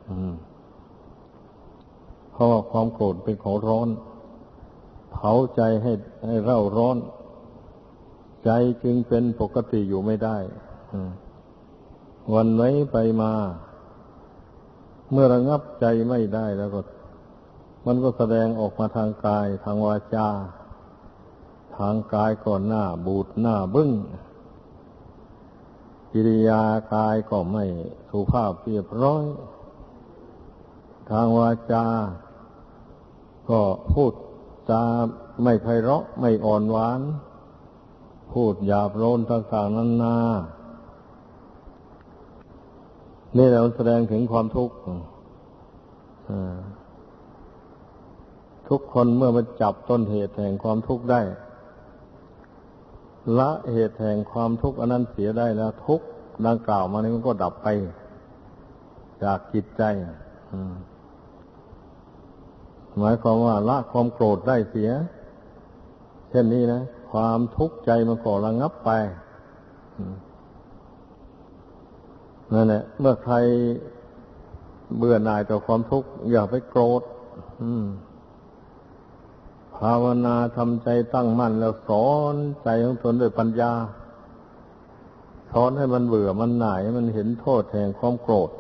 เพราะว่าความโกรธเป็นของร้อนเผาใจให้ให้เร่าร้อนใจจึงเป็นปกติอยู่ไม่ได้หวั่นไหวไปมาเมื่อระงับใจไม่ได้แล้วก็มันก็แสดงออกมาทางกายทางวาจาทางกายก็หน้าบูดหน้าบึ้งกิริยากายก็ไม่สุภาพเรียบร้อยทางวาจาก็พูดจาไม่ไพเราะไม่อ่อนหวานพูดหยาบโลนต่างๆนานานี่แหละมันแสดงถึงความทุกข์ทุกคนเมื่อมาจับต้นเหตุแห่งความทุกข์ได้ละเหตุแห่งความทุกข์อันนั้นเสียได้แล้วทุกข์ดังกล่าวมานี้มันก็ดับไปจากจิตใจหมายความว่าละความโกรธได้เสียเช่นนี้นะความทุกข์ใจมันก็ระงับไปนั่นแหละเมื่อใครเบื่อหน่ายต่อความทุกข์อย่าไปโกรธภาวนาทำใจตั้งมั่นแล้วสอนใจของตนด้วยปัญญาสอนให้มันเบื่อมันหน่ายให้มันเห็นโทษแห่งความโกรธ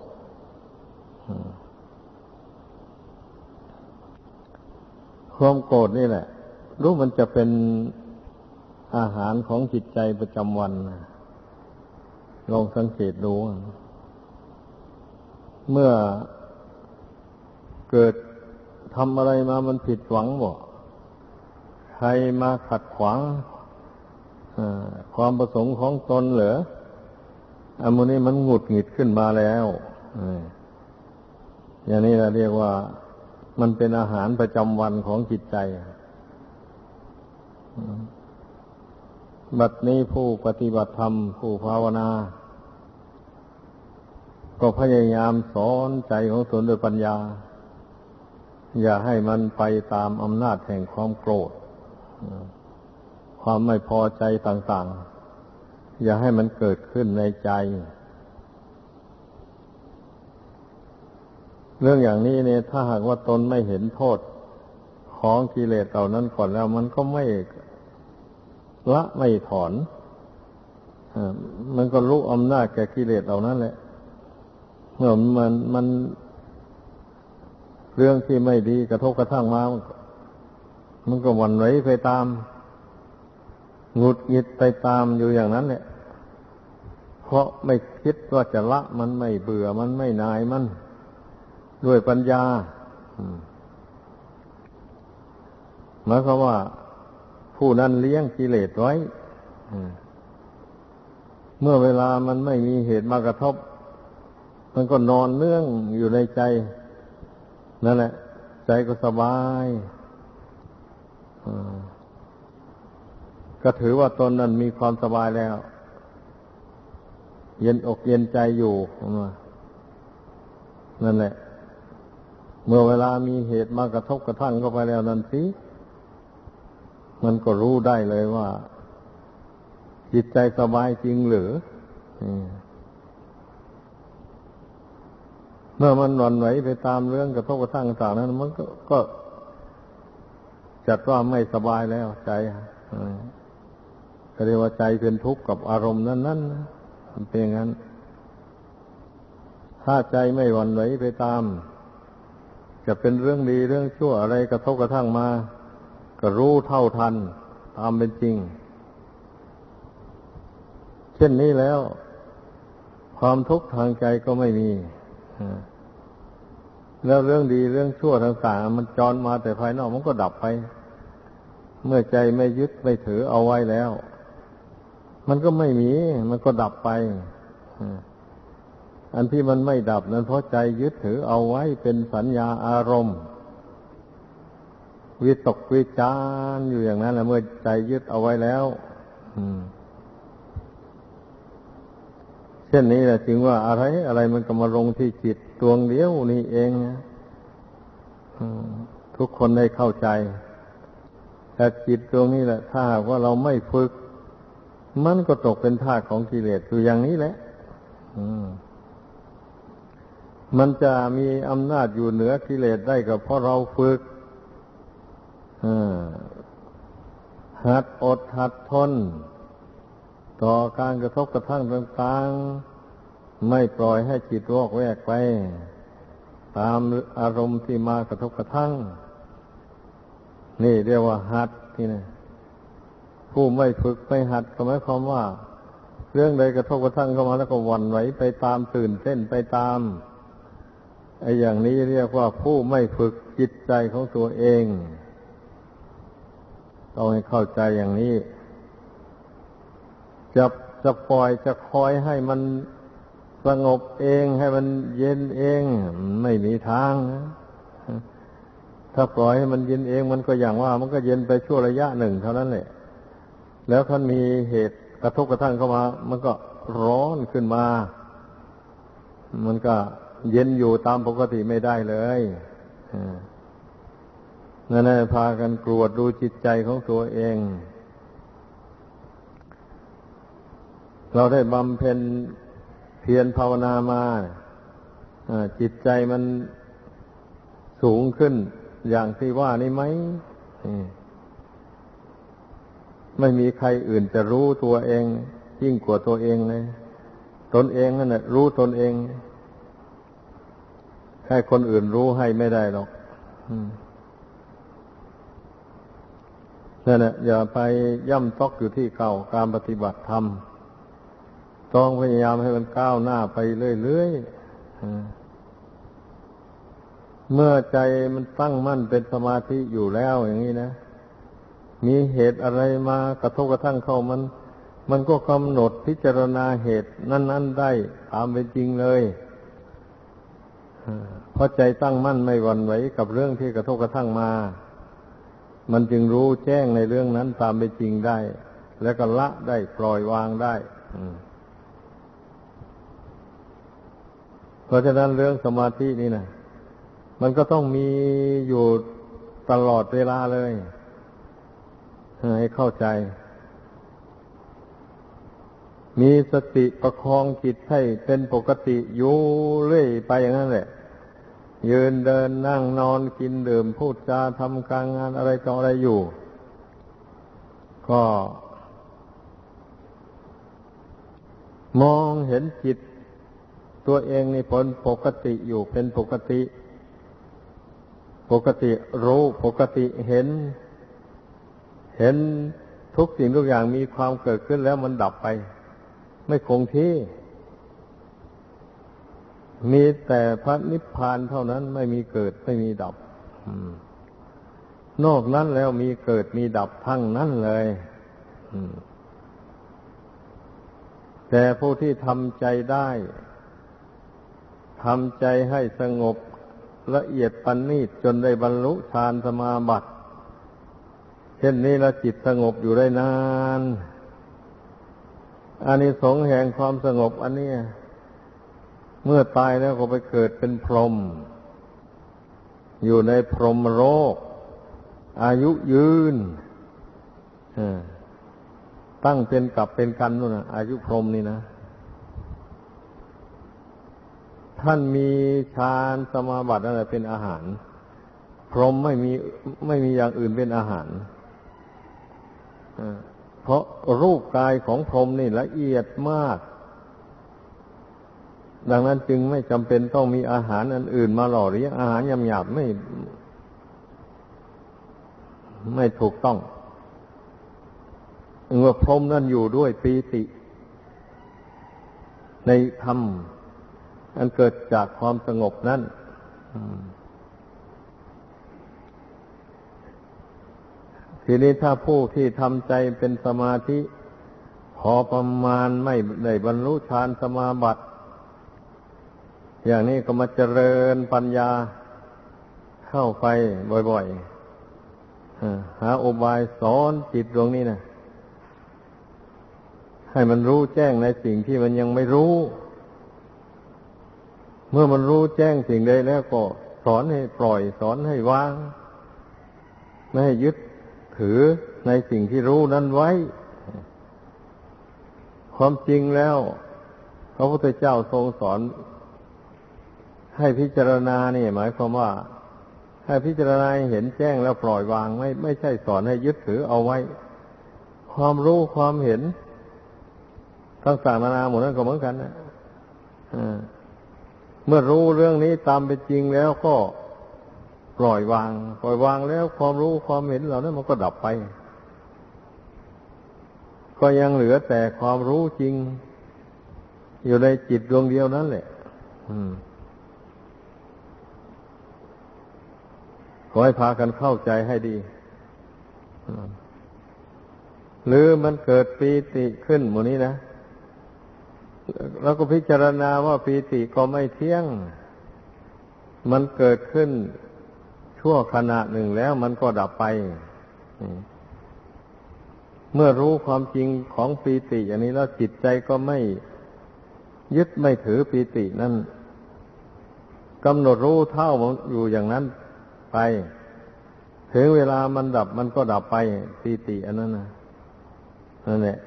ความโกรธนี่แหละรู้มันจะเป็นอาหารของจิตใจประจำวันลองสังเกตดูเมื่อเกิดทำอะไรมามันผิดหวังบ่ใครมาขัดขวางความประสงค์ของตนเหรออันนี้มันหงุดหงิดขึ้นมาแล้วอย่างนี้เราเรียกว่ามันเป็นอาหารประจำวันของจิตใจบัดนี้ผู้ปฏิบัติธรรมผู้ภาวนาก็พยายามสอนใจของตนด้วยปัญญาอย่าให้มันไปตามอำนาจแห่งความโกรธความไม่พอใจต่างๆอย่าให้มันเกิดขึ้นในใจเรื่องอย่างนี้เนี่ยถ้าหากว่าตนไม่เห็นโทษของกิเลสเหล่านั้นก่อนแล้วมันก็ไม่ละไม่ถอนมันก็รู้อำนาจแก่กิเลสเหล่านั้นแหละเมื่อมันมันเรื่องที่ไม่ดีกระทบกระทั่งมามันก็หวั่นไหวไปตามหงุดหงิดไปตามอยู่อย่างนั้นแหละเพราะไม่คิดว่าจะละมันไม่เบื่อมันไม่นายมันด้วยปัญญาหมายความว่าผู้นั้นเลี้ยงกิเลสไว้เมื่อเวลามันไม่มีเหตุมากระทบมันก็นอนเนื่องอยู่ในใจนั่นแหละใจก็สบายก็ถือว่าตนนั้นมีความสบายแล้วเย็นอกเย็นใจอยู่นั่นแหละเมื่อเวลามีเหตุมากระทบกระทั่งเข้าไปแล้วนั่นสิมันก็รู้ได้เลยว่าจิตใจสบายจริงหรือเมื่อมันหวั่นไหวไปตามเรื่องกระทบกระทั่งต่างๆนั้นมันก็ก็จัดว่าไม่สบายแล้วใจก็เรียกว่าใจเป็นทุกข์กับอารมณ์นั้นๆมันเป็นอย่างนั้นถ้าใจไม่หวั่นไหวไปตามจะเป็นเรื่องดีเรื่องชั่วอะไรกระทบกระทั่งมาก็รู้เท่าทันตามเป็นจริงเช่นนี้แล้วความทุกข์ทางใจก็ไม่มีแล้วเรื่องดีเรื่องชั่วต่างๆมันจรมาแต่ภายนอกมันก็ดับไปเมื่อใจไม่ยึดไม่ถือเอาไว้แล้วมันก็ไม่มีมันก็ดับไปอันที่มันไม่ดับนั้นเพราะใจยึดถือเอาไว้เป็นสัญญาอารมณ์วิตกวิจารอยู่อย่างนั้นแหละเมื่อใจยึดเอาไว้แล้วเช่นนี้แหละจึงว่าอะไรอะไรมันก็มาลงที่จิตดวงเดียวนี่เองนะทุกคนได้เข้าใจแต่จิตดวงนี้แหละถ้าหากว่าเราไม่ฝึกมันก็ตกเป็นทาสของกิเลสอยู่อย่างนี้แหละมันจะมีอำนาจอยู่เหนือกิเลสได้ก็เพราะเราฝึกหัดอดหัดทนต่อการกระทบกระทั่งต่างๆไม่ปล่อยให้จิตวอกแวกไปตามอารมณ์ที่มากระทบกระทั่งนี่เรียกว่าหัดที่นะผู้ไม่ฝึกไม่หัดก็หมายความว่าเรื่องใดกระทบกระทั่งเข้ามาแล้วก็หวั่นไหวไปตามตื่นเต้นไปตามไอ้อย่างนี้เรียกว่าผู้ไม่ฝึกจิตใจของตัวเองต้องให้เข้าใจอย่างนี้จะจะปล่อยจะคอยให้มันสงบเองให้มันเย็นเองไม่มีทางนะถ้าปล่อยให้มันเย็นเองมันก็อย่างว่ามันก็เย็นไปชั่วระยะหนึ่งเท่านั้นแหละแล้วถ้ามีเหตุกระทบกระทั่งเข้ามามันก็ร้อนขึ้นมามันก็เย็นอยู่ตามปกติไม่ได้เลยนั่นแหละพากันกรวดดูจิตใจของตัวเองเราได้บำเพ็ญเพียรภาวนามาจิตใจมันสูงขึ้นอย่างที่ว่านี่ไหมไม่มีใครอื่นจะรู้ตัวเองยิ่งกว่าตัวเองเลยตนเองนั่นแหละรู้ตนเองให้คนอื่นรู้ให้ไม่ได้หรอกนั่นแหละอย่าไปย่ำตอกอยู่ที่เก่าการปฏิบัติธรรมต้องพยายามให้มันก้าวหน้าไปเรื่อยๆเมื่อใจมันตั้งมั่นเป็นสมาธิอยู่แล้วอย่างนี้นะมีเหตุอะไรมากระทบกระทั่งเข้ามันมันก็กำหนดพิจารณาเหตุนั้นๆได้ตามเป็นจริงเลยเพราะใจตั้งมั่นไม่หวั่นไหวกับเรื่องที่กระทบกระทั่งมามันจึงรู้แจ้งในเรื่องนั้นตามเป็นจริงได้แล้วก็ละได้ปล่อยวางได้เพราะฉะนั้นเรื่องสมาธินี่นะมันก็ต้องมีอยู่ตลอดเวลาเลยให้เข้าใจมีสติประคองจิตให้เป็นปกติอยู่เรื่อยไปอย่างนั้นแหละยืนเดินนั่งนอนกินดื่มพูดจาทำการงานอะไรต่ออะไรอยู่ก็มองเห็นจิตตัวเองนี่ผลปกติอยู่เป็นปกติปกติรู้ปกติเห็นเห็นทุกสิ่งทุกอย่างมีความเกิดขึ้นแล้วมันดับไปไม่คงที่มีแต่พระนิพพานเท่านั้นไม่มีเกิดไม่มีดับนอกนั้นแล้วมีเกิดมีดับทั้งนั้นเลยแต่ผู้ที่ทำใจได้ทำใจให้สงบละเอียดปานนีตจนได้บรรลุฌานสมาบัติเช่นนี้ละจิตสงบอยู่ได้นานอานิสงส์แห่งความสงบอันนี้เมื่อตายแล้วก็ไปเกิดเป็นพรหมอยู่ในพรหมโลกอายุยืนตั้งเป็นกับเป็นกันนู่นนะอายุพรหมนี่นะท่านมีฌานสมาบัติอะไรเป็นอาหารพรหมไม่มีไม่มีอย่างอื่นเป็นอาหารเพราะรูปกายของพรหมนี่ละเอียดมากดังนั้นจึงไม่จำเป็นต้องมีอาหารอันอื่นมาหล่อเลี้ยงอาหารหยาบๆไม่ไม่ถูกต้องเมื่อพรหมนั่นอยู่ด้วยปีติในธรรมอันเกิดจากความสงบนั้นทีนี้ถ้าผู้ที่ทำใจเป็นสมาธิพอประมาณไม่ได้บรรลุฌานสมาบัติอย่างนี้ก็มาเจริญปัญญาเข้าไปบ่อยๆหาอุบายสอนจิตดวงนี้นะให้มันรู้แจ้งในสิ่งที่มันยังไม่รู้เมื่อมันรู้แจ้งสิ่งใดแล้วก็สอนให้ปล่อยสอนให้วางไม่ให้ยึดถือในสิ่งที่รู้นั้นไว้ความจริงแล้วพระพุทธเจ้าทรงสอนให้พิจารณานี่หมายความว่าให้พิจารณาเห็นแจ้งแล้วปล่อยวางไม่ไม่ใช่สอนให้ยึดถือเอาไว้ความรู้ความเห็นต่างๆนานาหมดนั้นก็เหมือนกันนะเมื่อรู้เรื่องนี้ตามเป็นจริงแล้วก็ปล่อยวางปล่อยวางแล้วความรู้ความเห็นเหล่านั้นมันก็ดับไปก็ยังเหลือแต่ความรู้จริงอยู่ในจิตดวงเดียวนั่นแหละขอให้พากันเข้าใจให้ดีหรือมันเกิดปีติขึ้นหมู่นี้นะแล้วก็พิจารณาว่าปีติก็ไม่เที่ยงมันเกิดขึ้นชั่วขณะหนึ่งแล้วมันก็ดับไปเมื่อรู้ความจริงของปีติอย่างนี้แล้วจิตใจก็ไม่ยึดไม่ถือปีตินั้นกำหนดรู้เท่ามันอยู่อย่างนั้นไปถึงเวลามันดับมันก็ดับไปปีติอันนั้นนะนั่นแหละ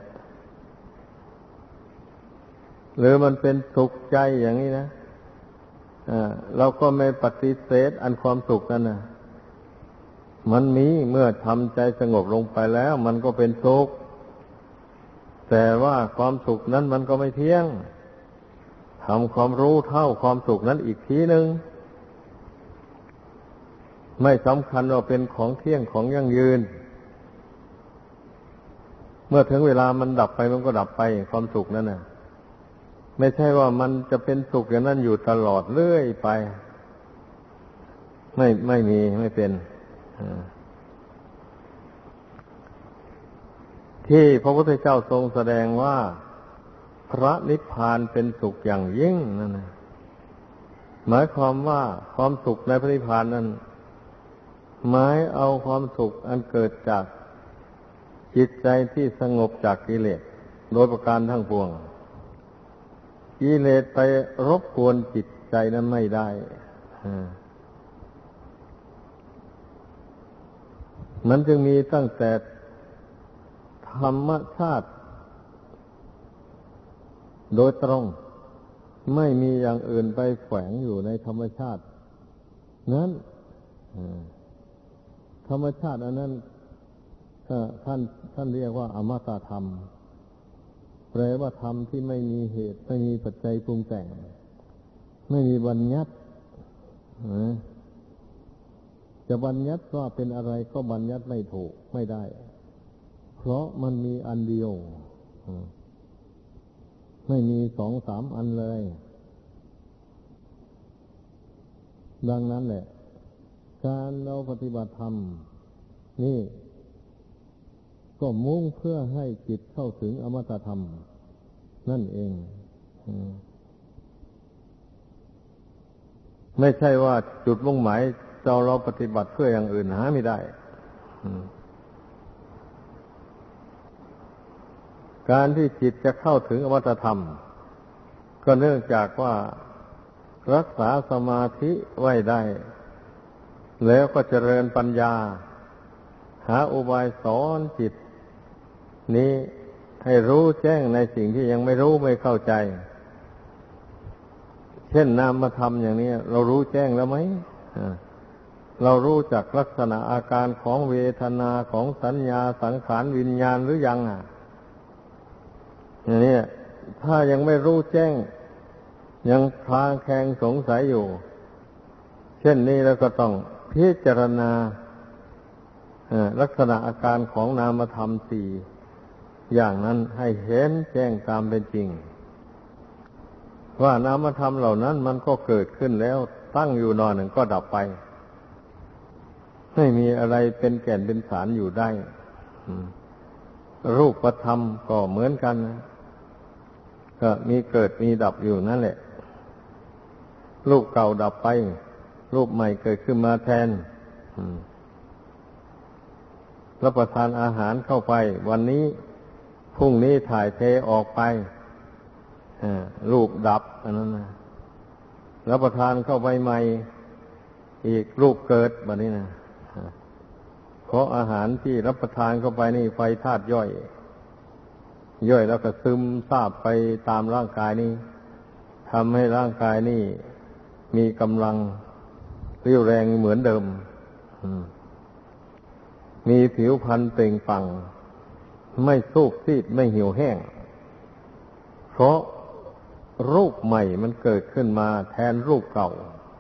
หรือมันเป็นสุขใจอย่างนี้นะอ่าเราก็ไม่ปฏิเสธอันความสุขนั้นนะมันมีเมื่อทำใจสงบลงไปแล้วมันก็เป็นสุขแต่ว่าความสุขนั้นมันก็ไม่เที่ยงทำความรู้เท่าความสุขนั้นอีกทีหนึ่งไม่สำคัญว่าเป็นของเที่ยงของยั่งยืนเมื่อถึงเวลามันดับไปมันก็ดับไปความสุขนั้นน่ะไม่ใช่ว่ามันจะเป็นสุขอย่างนั้นอยู่ตลอดเรื่อยไปไม่ไม่มีไม่เป็นที่พระพุทธเจ้าทรงแสดงว่าพระนิพพานเป็นสุขอย่างยิ่งนั่นนะหมายความว่าความสุขในพระนิพพานนั้นหมายเอาความสุขอันเกิดจากจิตใจที่สงบจากกิเลสโดยประการทั้งปวงกิเลสไปรบกวนจิตใจนั้นไม่ได้มันจึงมีตั้งแต่ธรรมชาติโดยตรงไม่มีอย่างอื่นไปแฝงอยู่ในธรรมชาตินั้นธรรมชาติอันนั้นท่านท่านเรียกว่าอมตะธรรมแปลว่าธรรมที่ไม่มีเหตุไม่มีปัจจัยปรุงแต่งไม่มีบัญญัติจะบัญญัติว่าเป็นอะไรก็บัญญัติไม่ถูกไม่ได้เพราะมันมีอันเดียวไม่มีสองสามอันเลยดังนั้นแหละการเราปฏิบัติธรรมนี่ก็มุ่งเพื่อให้จิตเข้าถึงอมตะธรรมนั่นเองไม่ใช่ว่าจุดมุ่งหมายเราเราปฏิบัติเพื่ออย่างอื่นหาไม่ได้การที่จิตจะเข้าถึงอมตะธรรมก็เนื่องจากว่ารักษาสมาธิไว้ได้แล้วก็เจริญปัญญาหาอุบายสอนจิตนี้ให้รู้แจ้งในสิ่งที่ยังไม่รู้ไม่เข้าใจเช่นนามธรรมอย่างนี้เรารู้แจ้งแล้วไหมเรารู้จักลักษณะอาการของเวทนาของสัญญาสังขารวิญญาณหรือยังอ่ะอย่างนี้ถ้ายังไม่รู้แจ้งยังคลางแคลงสงสัยอยู่เช่นนี้แล้วก็ต้องพิจารณาลักษณะอาการของนามธรรมสี่อย่างนั้นให้เห็นแจ้งตามเป็นจริงว่านามธรรมเหล่านั้นมันก็เกิดขึ้นแล้วตั้งอยู่นอนหนึ่งก็ดับไปไม่มีอะไรเป็นแก่นเป็นสารอยู่ได้รูปธรรมก็เหมือนกันก็มีเกิดมีดับอยู่นั่นแหละรูปเก่าดับไปรูปใหม่เกิดขึ้นมาแทนรับประทานอาหารเข้าไปวันนี้พรุ่งนี้ถ่ายเทออกไปรูปดับอันนั้นนะรับประทานเข้าไปใหม่อีกรูปเกิดแบบนี้นะเพราะอาหารที่รับประทานเข้าไปนี่ไฟธาตุย่อยย่อยแล้วก็ซึมซาบไปตามร่างกายนี่ทำให้ร่างกายนี่มีกำลังเรี่ยวแรงเหมือนเดิมมีผิวพรรณเปล่งปลั่งไม่ซูบซีดไม่เหี่ยวแห้งเพราะรูปใหม่มันเกิดขึ้นมาแทนรูปเก่า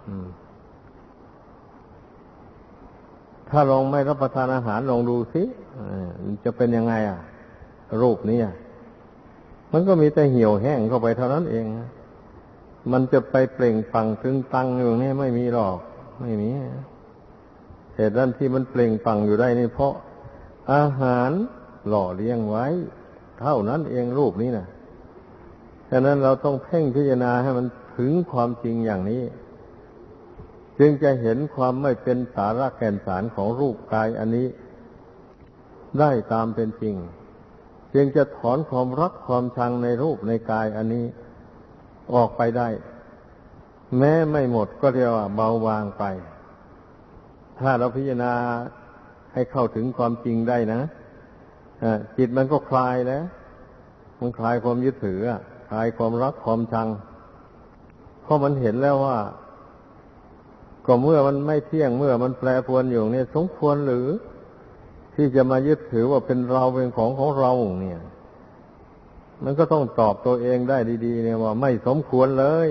ถ้าลองไม่รับประทานอาหารลองดูสิมันจะเป็นยังไงอ่ะรูปนี้มันก็มีแต่เหี่ยวแห้งเข้าไปเท่านั้นเองมันจะไปเปล่งปลั่งตึงตังอยู่นี่ไม่มีหรอกไม่มีเหตุนั้นที่มันเปล่งปลั่งอยู่ได้นี่เพราะอาหารหล่อเลี้ยงไว้เท่านั้นเองรูปนี้นะฉะนั้นเราต้องเพ่งพิจารณาให้มันถึงความจริงอย่างนี้จึงจะเห็นความไม่เป็นสาระแก่นสารของรูปกายอันนี้ได้ตามเป็นจริงจึงจะถอนความรักความชังในรูปในกายอันนี้ออกไปได้แม้ไม่หมดก็เรียกว่าเบาบางไปถ้าเราพิจารณาให้เข้าถึงความจริงได้นะจิตมันก็คลายแล้วมันคลายความยึดถือคลายความรักความชังเพราะมันเห็นแล้วว่าก็เมื่อมันไม่เที่ยงเมื่อมันแปรปรวนอยู่เนี่ยสมควรหรือที่จะมายึดถือว่าเป็นเราเป็นของของเราเนี่ยมันก็ต้องตอบตัวเองได้ดีๆเนี่ยว่าไม่สมควรเลย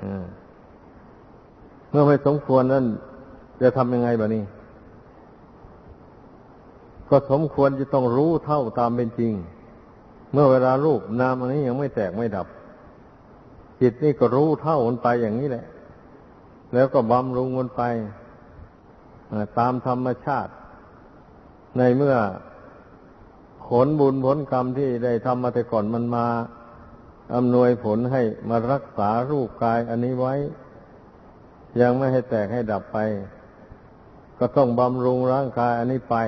เมื่อไม่สมควรนั้นจะทำยังไงบ้านี้ก็สมควรจะต้องรู้เท่าตามเป็นจริงเมื่อเวลารูปนามอันนี้ยังไม่แตกไม่ดับจิตนี่ก็รู้เท่ามันไปอย่างนี้แหละแล้วก็บำรุงมันไปตามธรรมชาติในเมื่อผลบุญผลกรรมที่ได้ทำมาแต่ก่อนมันมาอำนวยผลให้มารักษารูปกายอันนี้ไว้ยังไม่ให้แตกให้ดับไปก็ต้องบำรุงร่างกายอันนี้ไป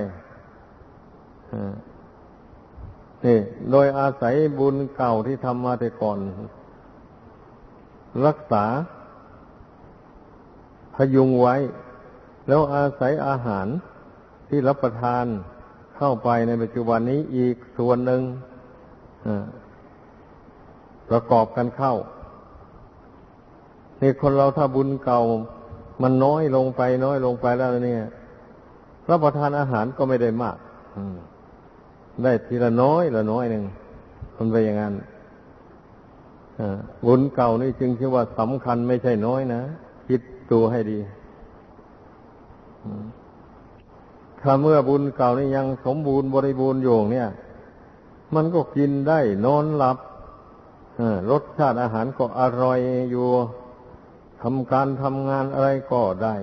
นี่โดยอาศัยบุญเก่าที่ทำมาแต่ก่อนรักษาพยุงไว้แล้วอาศัยอาหารที่รับประทานเข้าไปในปัจจุบันนี้อีกส่วนหนึ่งประกอบกันเข้านี่คนเราถ้าบุญเก่ามันน้อยลงไปน้อยลงไปแล้วเนี่ยรับประทานอาหารก็ไม่ได้มากได้ทีละน้อยละน้อยหนึ่งมันไปอย่างนั้นบุญเก่านี่จึงชื่อว่าสำคัญไม่ใช่น้อยนะคิดดูให้ดีถ้าเมื่อบุญเก่านี่ยังสมบูรณ์บริบูรณ์อยู่เนี่ยมันก็กินได้นอนหลับรสชาติอาหารก็อร่อยอยู่ทำการทำงานอะไรก็ได้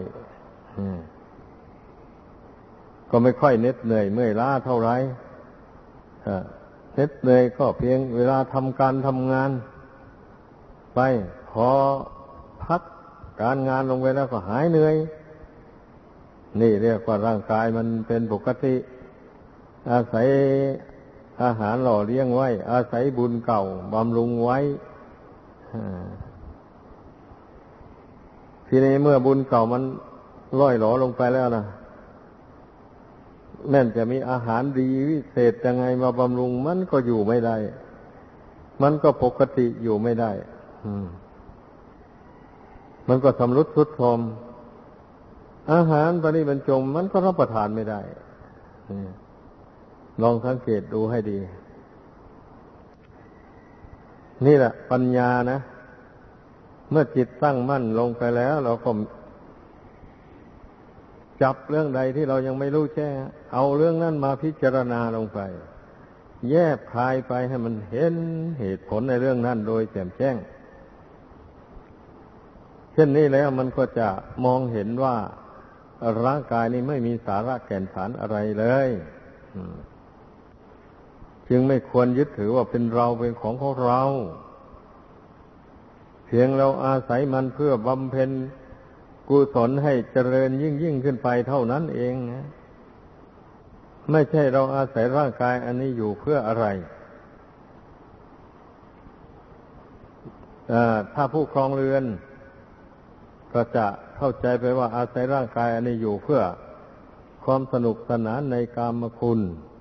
ก็ไม่ค่อยเหน็ดเหนื่อยเมื่อยล้าเท่าไหร่เหน็ดเหนื่อยก็เพียงเวลาทำการทำงานไปพอพักการงานลงไปแล้วก็หายเหนื่อยนี่เรียกว่าร่างกายมันเป็นปกติอาศัยอาหารหล่อเลี้ยงไว้อาศัยบุญเก่าบำรุงไว้ทีนี้เมื่อบุญเก่ามันล่อยหลอลงไปแล้วนะแม้จะมีอาหารดีวิเศษยังไงมาบำรุงมันก็อยู่ไม่ได้มันก็ปกติอยู่ไม่ได้มันก็สำรุดทรุดโทรมอาหารตอนนี้บรรจงมันก็รับประทานไม่ได้ลองสังเกตดูให้ดีนี่แหละปัญญานะเมื่อจิตตั้งมั่นลงไปแล้วเราก็จับเรื่องใดที่เรายังไม่รู้แจ้งเอาเรื่องนั้นมาพิจารณาลงไปแยบคายไปให้มันเห็นเหตุผลในเรื่องนั้นโดยแจ่มแจ้งเช่นนี้แล้วมันก็จะมองเห็นว่าร่างกายนี้ไม่มีสาระแก่นสารอะไรเลยจึงไม่ควรยึดถือว่าเป็นเราเป็นของของเราเพียงเราอาศัยมันเพื่อบำเพ็ญกุศลให้เจริญยิ่งยิ่งขึ้นไปเท่านั้นเองนะไม่ใช่เราอาศัยร่างกายอันนี้อยู่เพื่ออะไรถ้าผู้ครองเรือนก็จะเข้าใจไปว่าอาศัยร่างกายอันนี้อยู่เพื่อความสนุกสนานในกามคุณ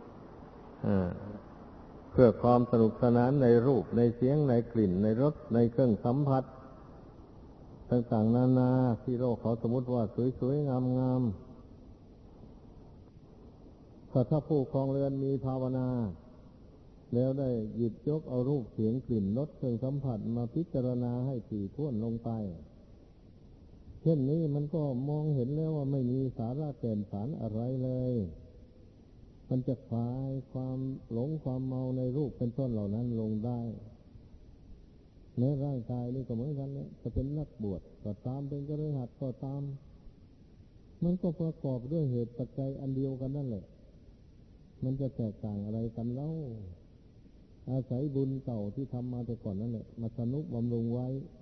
เพื่อความสนุกสนานในรูปในเสียงในกลิ่นในรสในเครื่องสัมผัสต่างๆนานาที่โลกเขาสมมติว่าสวยๆงามๆถ้าถ้าผู้ครองเรือนมีภาวนาแล้วได้หยิบยกเอารูปเสียงกลิ่นรสเครื่องสัมผัสมาพิจารณาให้ถี่ถ้วนลงไปเช่นนี้มันก็มองเห็นแล้วว่าไม่มีสาระแก่นสารอะไรเลยมันจะคลายความหลงความเมาในรูปเป็นต้นเหล่านั้นลงได้ในร่างกายนี่ก็เหมือนกันเนี่ยจะเป็นนักบวชก็ตามเป็นกฤหัสถ์ก็ตามมันก็ประกอบด้วยเหตุปัจจัยอันเดียวกันนั่นแหละมันจะแตกต่างอะไรกันเล่าอาศัยบุญเก่าที่ทำมาแต่ก่อนนั่นแหละมาสนุกบำรุงไว้